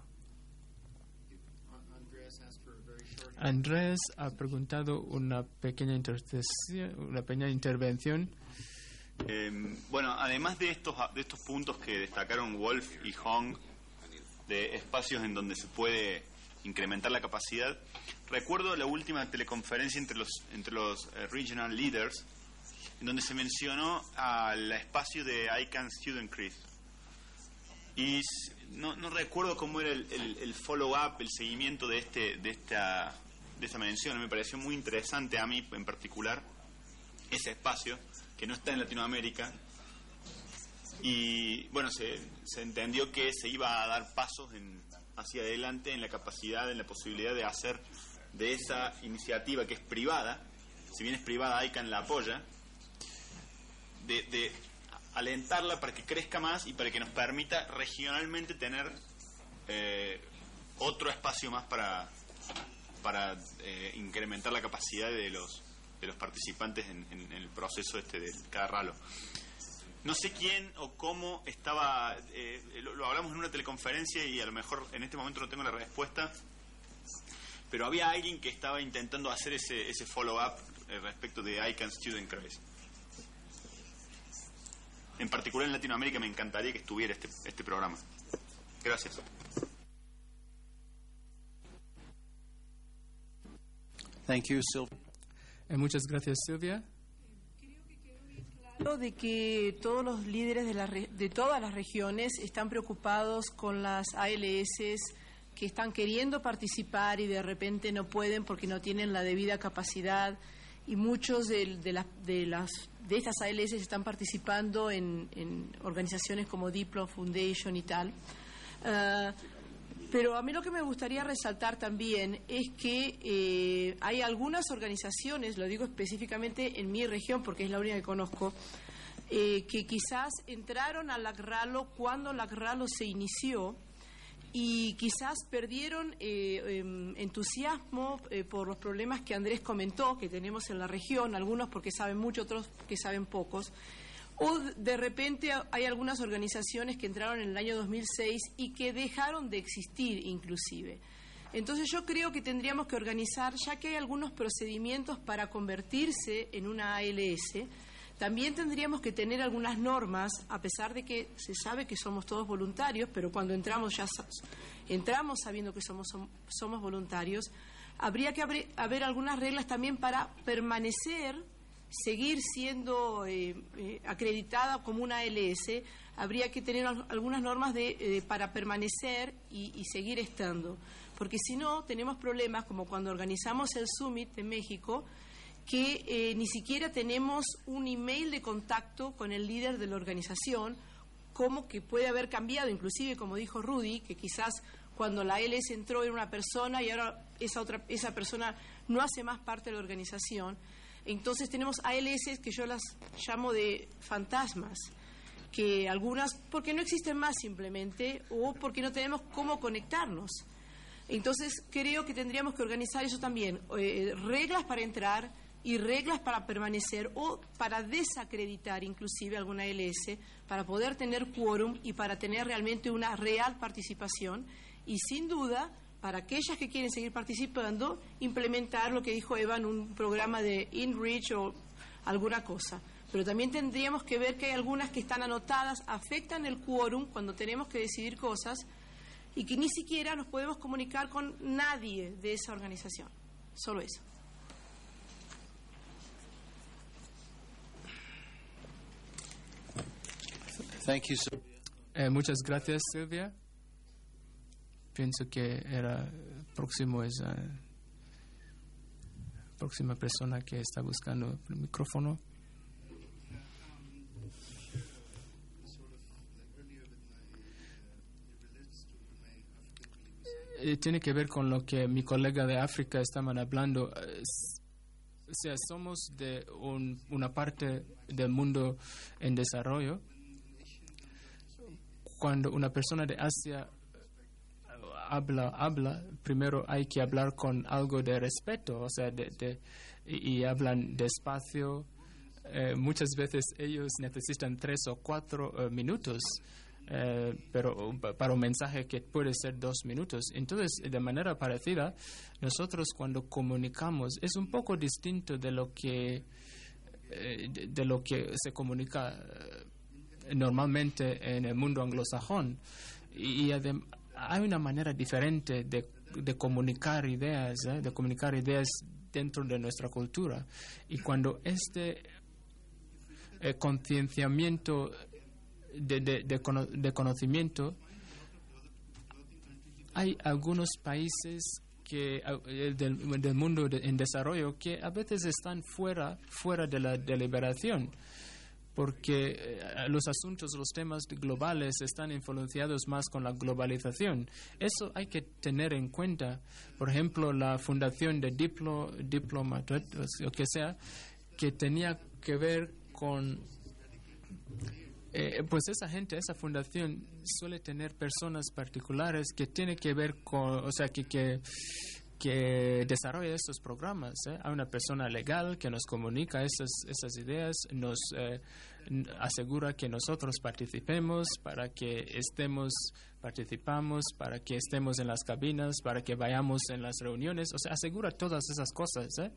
S9: Andrés ha preguntado una pequeña intercesión, una pequeña intervención.
S5: Eh, bueno, además de estos, de estos puntos que destacaron Wolf y Hong, de espacios en donde se puede incrementar la capacidad, recuerdo la última teleconferencia entre los entre los uh, regional leaders, en donde se mencionó al espacio de I C A N Student Creed, y no, no recuerdo cómo era el, el, el follow-up, el seguimiento de este de esta de esta mención. Me pareció muy interesante a mí en particular ese espacio que no está en Latinoamérica. Y bueno, se, se entendió que se iba a dar pasos en, hacia adelante en la capacidad, en la posibilidad de hacer de esa iniciativa que es privada, si bien es privada, I C A N la apoya, de, de alentarla para que crezca más y para que nos permita regionalmente tener eh, otro espacio más para, para eh, incrementar la capacidad de los, de los participantes en, en, en el proceso este de cada ralo. No sé quién o cómo estaba, eh, lo, lo hablamos en una teleconferencia y a lo mejor en este momento no tengo la respuesta, pero había alguien que estaba intentando hacer ese, ese follow-up eh, respecto de I C A N Student Creed. En particular en Latinoamérica me encantaría que estuviera este, este programa. Gracias.
S10: Thank you, Sylvia.
S9: Eh, muchas gracias, Silvia.
S11: De que todos los líderes de, la re- de todas las regiones están preocupados con las A L S que están queriendo participar y de repente no pueden porque no tienen la debida capacidad, y muchos de, de, la, de, las, de estas A L S están participando en, en organizaciones como Diplo Foundation y tal. Uh, pero a mí lo que me gustaría resaltar también es que eh, hay algunas organizaciones, lo digo específicamente en mi región porque es la única que conozco, eh, que quizás entraron al LACRALO cuando LACRALO se inició y quizás perdieron eh, eh, entusiasmo eh, por los problemas que Andrés comentó, que tenemos en la región, algunos porque saben mucho, otros que saben pocos. O de repente hay algunas organizaciones que entraron en el año dos mil seis y que dejaron de existir inclusive. Entonces yo creo que tendríamos que organizar, ya que hay algunos procedimientos para convertirse en una A L S, también tendríamos que tener algunas normas, a pesar de que se sabe que somos todos voluntarios, pero cuando entramos ya entramos sabiendo que somos, somos voluntarios, habría que haber, haber algunas reglas también para permanecer, seguir siendo eh, eh, acreditada como una A L S. Habría que tener algunas normas de, eh, para permanecer y, y seguir estando, porque si no tenemos problemas como cuando organizamos el Summit en México, que eh, ni siquiera tenemos un email de contacto con el líder de la organización, como que puede haber cambiado, inclusive como dijo Rudy, que quizás cuando la A L S entró era una persona y ahora esa otra esa persona no hace más parte de la organización. Entonces tenemos A L S que yo las llamo de fantasmas, que algunas porque no existen más simplemente o porque no tenemos cómo conectarnos. Entonces creo que tendríamos que organizar eso también, eh, reglas para entrar y reglas para permanecer o para desacreditar inclusive alguna A L S, para poder tener quórum y para tener realmente una real participación, y sin duda para aquellas que quieren seguir participando, implementar lo que dijo Eva en un programa de InReach o alguna cosa. Pero también tendríamos que ver que hay algunas que están anotadas, afectan el quórum cuando tenemos que decidir cosas y que ni siquiera nos podemos comunicar con nadie de esa organización. Solo eso.
S10: Thank you, Sylvia.
S9: Eh, muchas gracias, Silvia. Pienso que era próximo esa próxima persona que está buscando el micrófono. Eh, tiene que ver con lo que mi colega de África estaban hablando. Eh, o sea, somos de un, una parte del mundo en desarrollo. Cuando una persona de Asia habla, habla, primero hay que hablar con algo de respeto, o sea, de, de, y, y hablan despacio. Eh, muchas veces ellos necesitan tres o cuatro uh, minutos, eh, pero para un mensaje que puede ser dos minutos. Entonces, de manera parecida, nosotros cuando comunicamos es un poco distinto de lo que eh, de, de lo que se comunica eh, normalmente en el mundo anglosajón, y, y además hay una manera diferente de, de comunicar ideas, ¿eh? de comunicar ideas dentro de nuestra cultura. Y cuando este eh, concienciamiento de, de, de, cono, de conocimiento, hay algunos países que eh, del, del mundo de, en desarrollo que a veces están fuera, fuera de la deliberación, porque eh, los asuntos, los temas globales están influenciados más con la globalización. Eso hay que tener en cuenta. Por ejemplo, la fundación de Diplo, Diploma, o que sea, que tenía que ver con... Eh, pues esa gente, esa fundación suele tener personas particulares que tienen que ver con... O sea, que... que que desarrolla estos programas. ¿eh? Hay una persona legal que nos comunica esas, esas ideas, nos eh, asegura que nosotros participemos, para que estemos, participamos, para que estemos en las cabinas, para que vayamos en las reuniones, o sea, asegura todas esas cosas. ¿eh?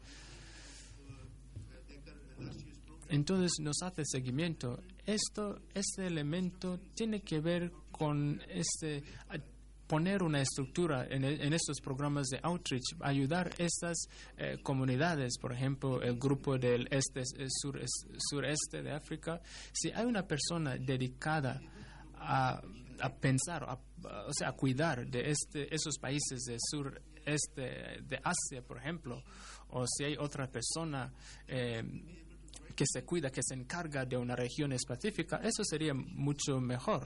S9: Entonces nos hace seguimiento. Esto, este elemento tiene que ver con este... poner una estructura en, en estos programas de outreach, ayudar a estas eh, comunidades, por ejemplo, el grupo del este, sur, sureste de África. Si hay una persona dedicada a, a pensar, a, o sea, a cuidar de este, esos países del sureste de Asia, por ejemplo, o si hay otra persona eh, que se cuida, que se encarga de una región específica, eso sería mucho mejor.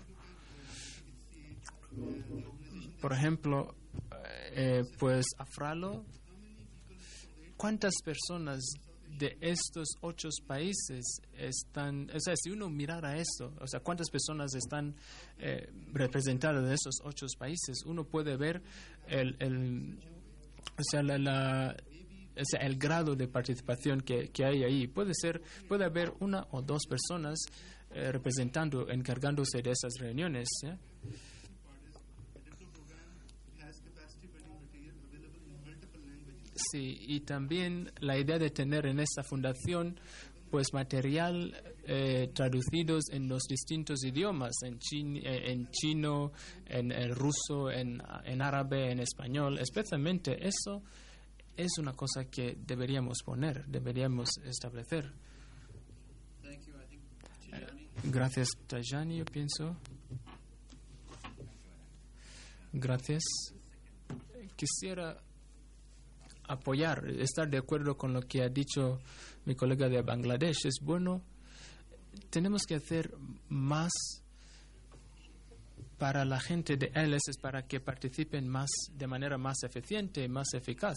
S9: Por ejemplo, eh, pues Afralo, ¿cuántas personas de estos ocho países están, o sea, si uno mirara esto, o sea, cuántas personas están eh, representadas de esos ocho países, uno puede ver el, el o sea, la, la o sea, el grado de participación que, que hay ahí. Puede ser, puede haber una o dos personas eh, representando, encargándose de esas reuniones, ¿eh? Sí, y también la idea de tener en esta fundación pues material eh, traducidos en los distintos idiomas, en, chin, eh, en chino, en el ruso, en, en árabe, en español, especialmente eso es una cosa que deberíamos poner, deberíamos establecer. Eh, gracias, Tajani, yo pienso. Gracias. Quisiera apoyar, estar de acuerdo con lo que ha dicho mi colega de Bangladesh. Es bueno, tenemos que hacer más para la gente de A L S para que participen más de manera más eficiente y más eficaz,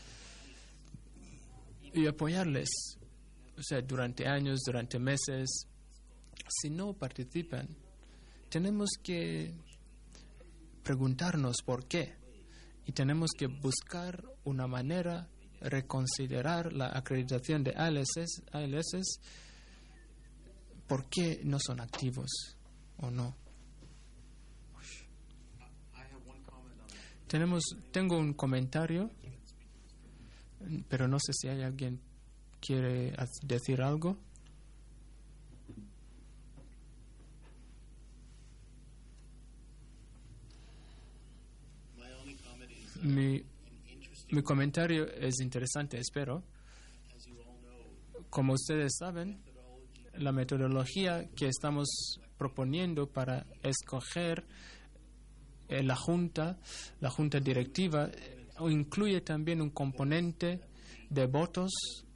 S9: y apoyarles, o sea, durante años, durante meses. Si no participan, tenemos que preguntarnos por qué. Y tenemos que buscar una manera de reconsiderar la acreditación de A L S, A L S, por qué no son activos o no. Tenemos, tengo un comentario, pero no sé si hay alguien que quiere decir algo. Mi, mi comentario es interesante, espero. Como ustedes saben, la metodología que estamos proponiendo para escoger eh, la junta, la junta directiva, eh, incluye también un componente de votos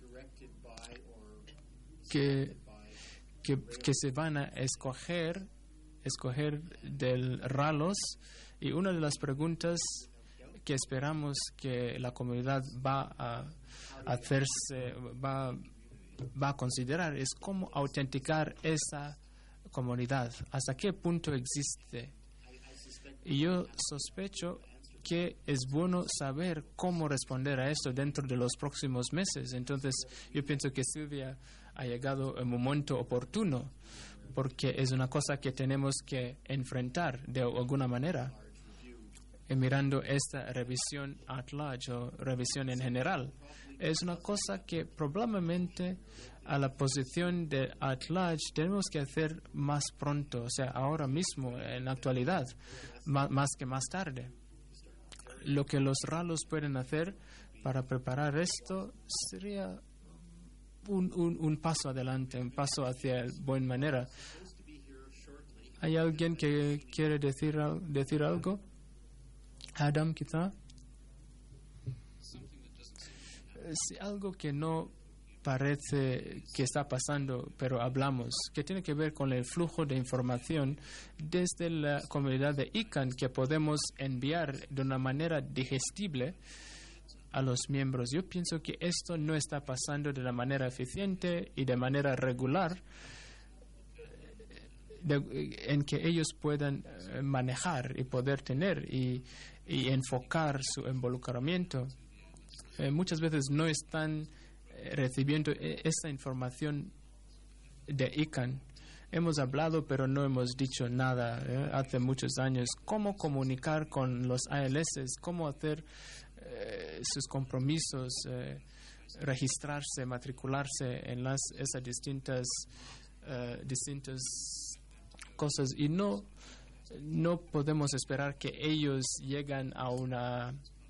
S9: que, que, que se van a escoger, escoger del RALOS, y una de las preguntas que esperamos que la comunidad va a hacerse, va, va a considerar es cómo autenticar esa comunidad, hasta qué punto existe. Y yo sospecho que es bueno saber cómo responder a esto dentro de los próximos meses. Entonces, yo pienso que Silvia ha llegado el momento oportuno, porque es una cosa que tenemos que enfrentar de alguna manera. Y mirando esta revisión at large o revisión en general, es una cosa que probablemente a la posición de at large tenemos que hacer más pronto, o sea, ahora mismo, en la actualidad, más, más que más tarde. Lo que los RALOS pueden hacer para preparar esto sería un, un, un paso adelante, un paso hacia la buena manera. ¿Hay alguien que quiere decir, decir algo? Adam, quizá. Si algo que no parece que está pasando, pero hablamos, que tiene que ver con el flujo de información desde la comunidad de I C A N que podemos enviar de una manera digestible a los miembros. Yo pienso que esto no está pasando de la manera eficiente y de manera regular, de, en que ellos puedan eh, manejar y poder tener y, y enfocar su involucramiento. Eh, muchas veces no están eh, recibiendo eh, esta información de I C A N. Hemos hablado, pero no hemos dicho nada eh, hace muchos años. Cómo comunicar con los A L S, cómo hacer eh, sus compromisos, eh, registrarse, matricularse en las esas distintas eh, distintas cosas, y no no podemos esperar que ellos lleguen a una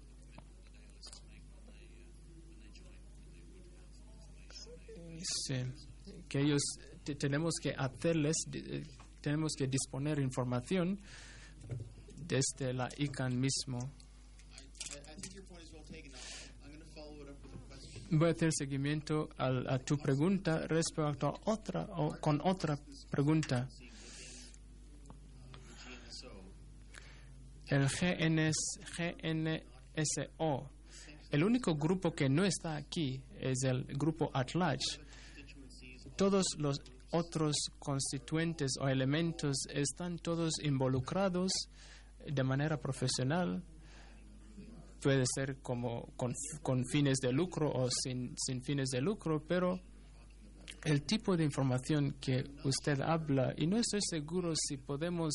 S9: sí, que ellos te, tenemos que hacerles de, tenemos que disponer información desde la I C A N mismo. Voy a hacer seguimiento a, a tu pregunta respecto a otra o con otra pregunta. El G N S O, el único grupo que no está aquí es el grupo at large. Todos los otros constituentes o elementos están todos involucrados de manera profesional. Puede ser como con, con fines de lucro o sin, sin fines de lucro, pero el tipo de información que usted habla, y no estoy seguro si podemos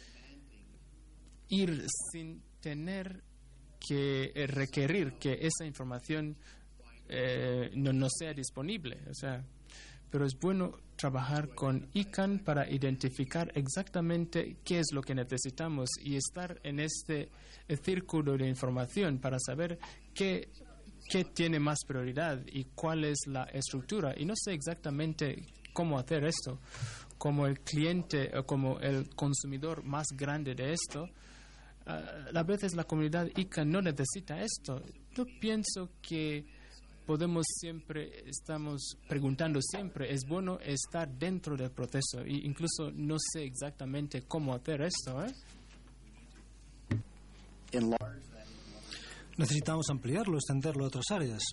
S9: ir sin tener que eh, requerir que esa información eh, no, no sea disponible, o sea, pero es bueno trabajar con I C A N para identificar exactamente qué es lo que necesitamos y estar en este eh, círculo de información para saber qué, qué tiene más prioridad y cuál es la estructura. Y no sé exactamente cómo hacer esto. Como el cliente o como el consumidor más grande de esto, uh, a veces la comunidad I C A N no necesita esto. Yo pienso que podemos siempre, estamos preguntando siempre, es bueno estar dentro del proceso, e incluso no sé exactamente cómo hacer esto, ¿eh?
S1: Necesitamos ampliarlo, extenderlo a otras áreas.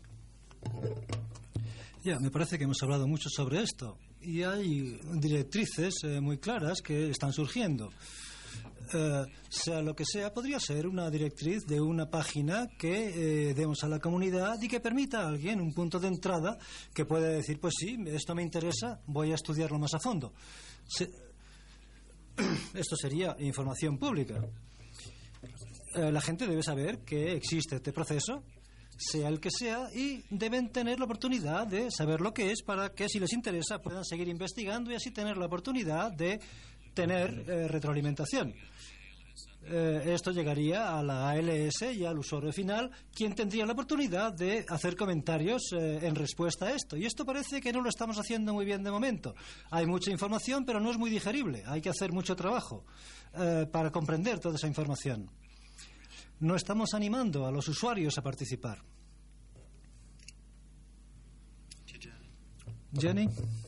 S1: Ya, me parece que hemos hablado mucho sobre esto y hay directrices eh, muy claras que están surgiendo. Uh, sea lo que sea, podría ser una directriz de una página que eh, demos a la comunidad y que permita a alguien un punto de entrada que pueda decir, pues sí, esto me interesa, voy a estudiarlo más a fondo. Se... Esto sería información pública. Uh, la gente debe saber que existe este proceso, sea el que sea, y deben tener la oportunidad de saber lo que es para que, si les interesa, puedan seguir investigando y así tener la oportunidad de tener eh, retroalimentación. Eh, esto llegaría a la A L S y al usuario final, quien tendría la oportunidad de hacer comentarios eh, en respuesta a esto. Y esto parece que no lo estamos haciendo muy bien de momento. Hay mucha información, pero no es muy digerible. Hay que hacer mucho trabajo eh, para comprender toda esa información. No estamos animando a los usuarios a participar. Jenny.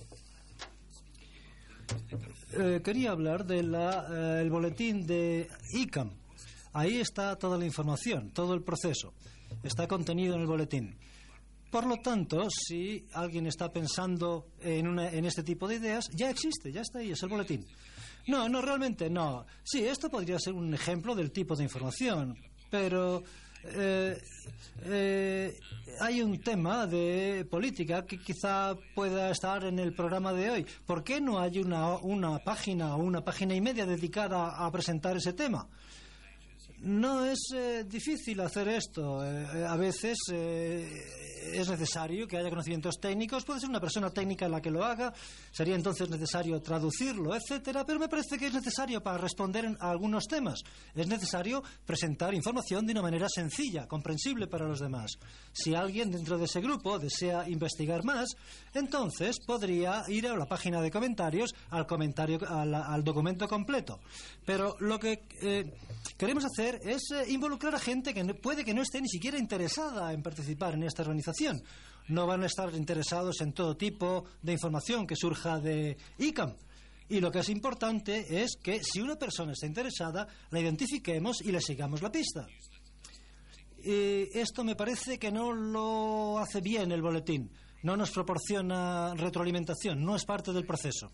S1: Eh, quería hablar del eh, boletín de I C A N. Ahí está toda la información, todo el proceso. Está contenido en el boletín. Por lo tanto, si alguien está pensando en, una, en este tipo de ideas, ya existe, ya está ahí, es el boletín. No, no, realmente no. Sí, esto podría ser un ejemplo del tipo de información, pero eh, eh, hay un tema de política que quizá pueda estar en el programa de hoy. ¿Por qué no hay una, una página o una página y media dedicada a presentar ese tema? No es eh, difícil hacer esto. Eh, a veces eh, es necesario que haya conocimientos técnicos. Puede ser una persona técnica la que lo haga. Sería entonces necesario traducirlo, etcétera. Pero me parece que es necesario para responder a algunos temas. Es necesario presentar información de una manera sencilla, comprensible para los demás. Si alguien dentro de ese grupo desea investigar más, entonces podría ir a la página de comentarios, al comentario, al, al documento completo. Pero lo que eh, queremos hacer es eh, involucrar a gente que puede que no esté ni siquiera interesada en participar en esta organización. No van a estar interesados en todo tipo de información que surja de I C A N. Y lo que es importante es que si una persona está interesada, la identifiquemos y le sigamos la pista. Y esto me parece que no lo hace bien el boletín. No nos proporciona retroalimentación, no es parte del proceso.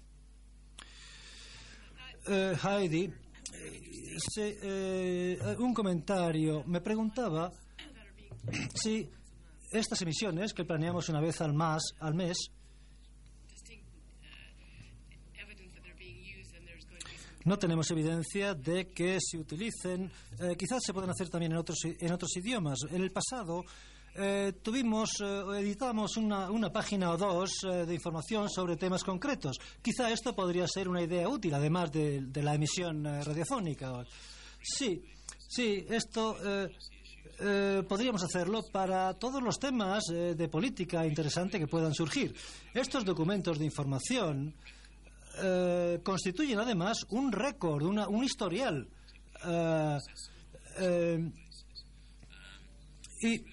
S1: Eh, Heidi, sí, eh, un comentario. Me preguntaba si estas emisiones que planeamos una vez al, más, al mes no tenemos evidencia de que se utilicen, eh, quizás se pueden hacer también en otros, en otros idiomas. En el pasado eh, tuvimos, eh, editamos una, una página o dos eh, de información sobre temas concretos. Quizá esto podría ser una idea útil, además de, de la emisión eh, radiofónica. Sí, sí, esto eh, eh, podríamos hacerlo para todos los temas eh, de política interesante que puedan surgir. Estos documentos de información Eh, constituyen además un récord, una, un historial Uh, uh, y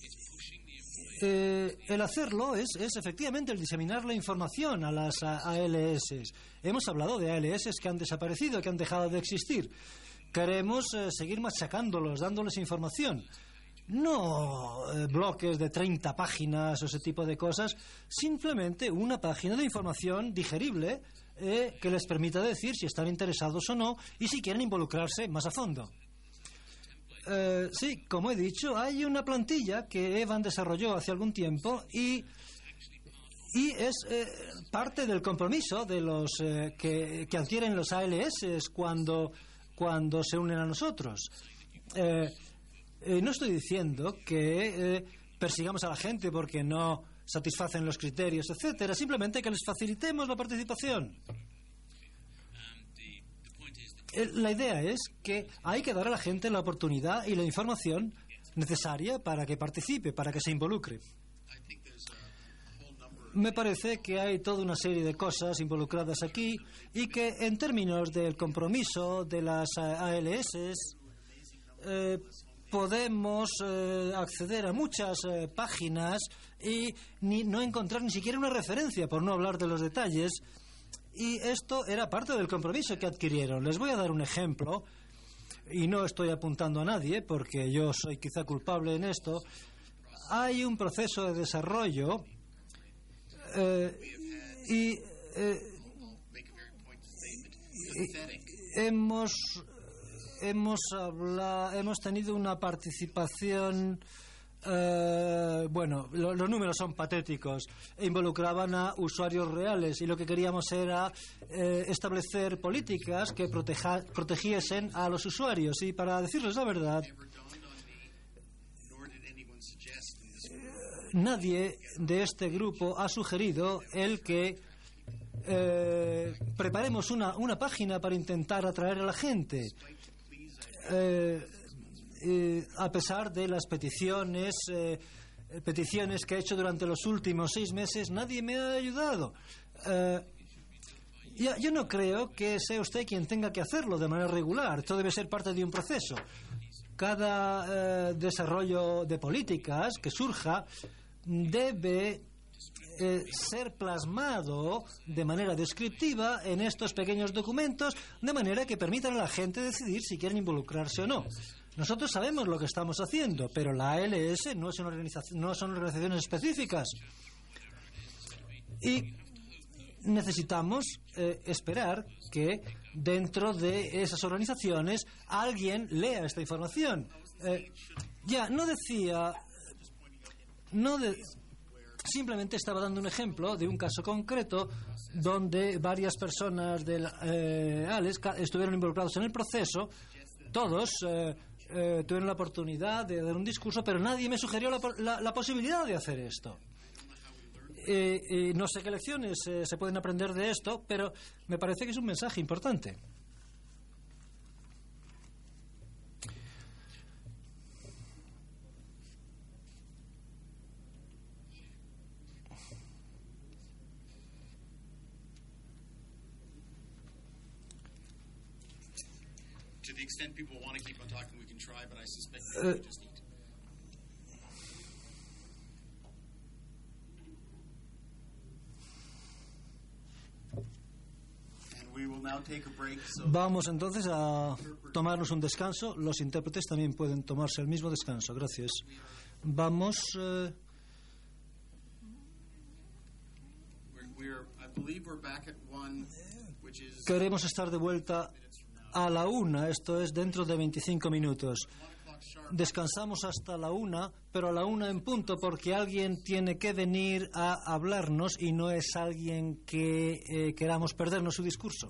S1: eh, el hacerlo es, es efectivamente el diseminar la información a las A L S. Hemos hablado de A L S que han desaparecido, que han dejado de existir. Queremos eh, seguir machacándolos, dándoles información. No eh, bloques de treinta páginas o ese tipo de cosas, simplemente una página de información digerible eh, que les permita decir si están interesados o no y si quieren involucrarse más a fondo. Eh, sí, como he dicho, hay una plantilla que Evan desarrolló hace algún tiempo y, y es eh, parte del compromiso de los eh, que, que adquieren los A L S cuando, cuando se unen a nosotros. Eh, eh, no estoy diciendo que eh, persigamos a la gente porque no satisfacen los criterios, etcétera, simplemente que les facilitemos la participación. La idea es que hay que dar a la gente la oportunidad y la información necesaria para que participe, para que se involucre. Me parece que hay toda una serie de cosas involucradas aquí y que en términos del compromiso de las A L S eh, podemos eh, acceder a muchas eh, páginas y ni, no encontrar ni siquiera una referencia, por no hablar de los detalles. Y esto era parte del compromiso que adquirieron. Les voy a dar un ejemplo, y no estoy apuntando a nadie, porque yo soy quizá culpable en esto. Hay un proceso de desarrollo eh, y, eh, y hemos, hemos, habla, hemos tenido una participación... Uh, bueno, lo, los números son patéticos. Involucraban a usuarios reales y lo que queríamos era eh, establecer políticas que proteja, protegiesen a los usuarios. Y para decirles la verdad, nadie de este grupo ha sugerido el que eh, preparemos una, una página para intentar atraer a la gente. Eh, Eh, a pesar de las peticiones eh, peticiones que he hecho durante los últimos seis meses, nadie me ha ayudado. Eh, yo, yo no creo que sea usted quien tenga que hacerlo de manera regular. Esto debe ser parte de un proceso. Cada eh, desarrollo de políticas que surja debe eh, ser plasmado de manera descriptiva en estos pequeños documentos, de manera que permitan a la gente decidir si quieren involucrarse o no. Nosotros sabemos lo que estamos haciendo, pero la A L S no, es una organización, no son organizaciones específicas. Y necesitamos eh, esperar que dentro de esas organizaciones alguien lea esta información. Eh, ya, no decía... no de, simplemente estaba dando un ejemplo de un caso concreto donde varias personas del eh, A L E S estuvieron involucrados en el proceso. Todos... Eh, Eh, tuvieron la oportunidad de dar un discurso, pero nadie me sugirió la, la, la posibilidad de hacer esto. Eh, eh, no sé qué lecciones eh, se pueden aprender de esto, pero me parece que es un mensaje importante.
S10: To the extent people want to keep on talking, we can try, but I suspect maybe we just need to. And we will now take a break. So
S1: Vamos entonces a tomarnos un descanso. Los intérpretes también pueden tomarse el mismo descanso. Gracias. Vamos. Eh,
S10: we're, we're, I believe we're back at one, which is.
S1: Queremos estar de vuelta a la una, esto es dentro de veinticinco minutos. Descansamos hasta la una, pero a la una en punto, porque alguien tiene que venir a hablarnos y no es alguien que eh, queramos perdernos su discurso.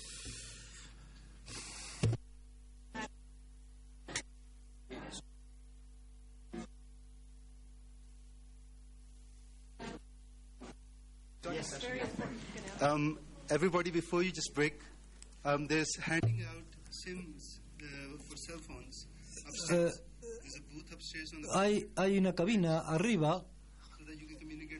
S12: Um, everybody, before you just break, um, there's handing out SIMs uh, for cell phones. Upstairs.
S1: Eh, hay, hay una cabina arriba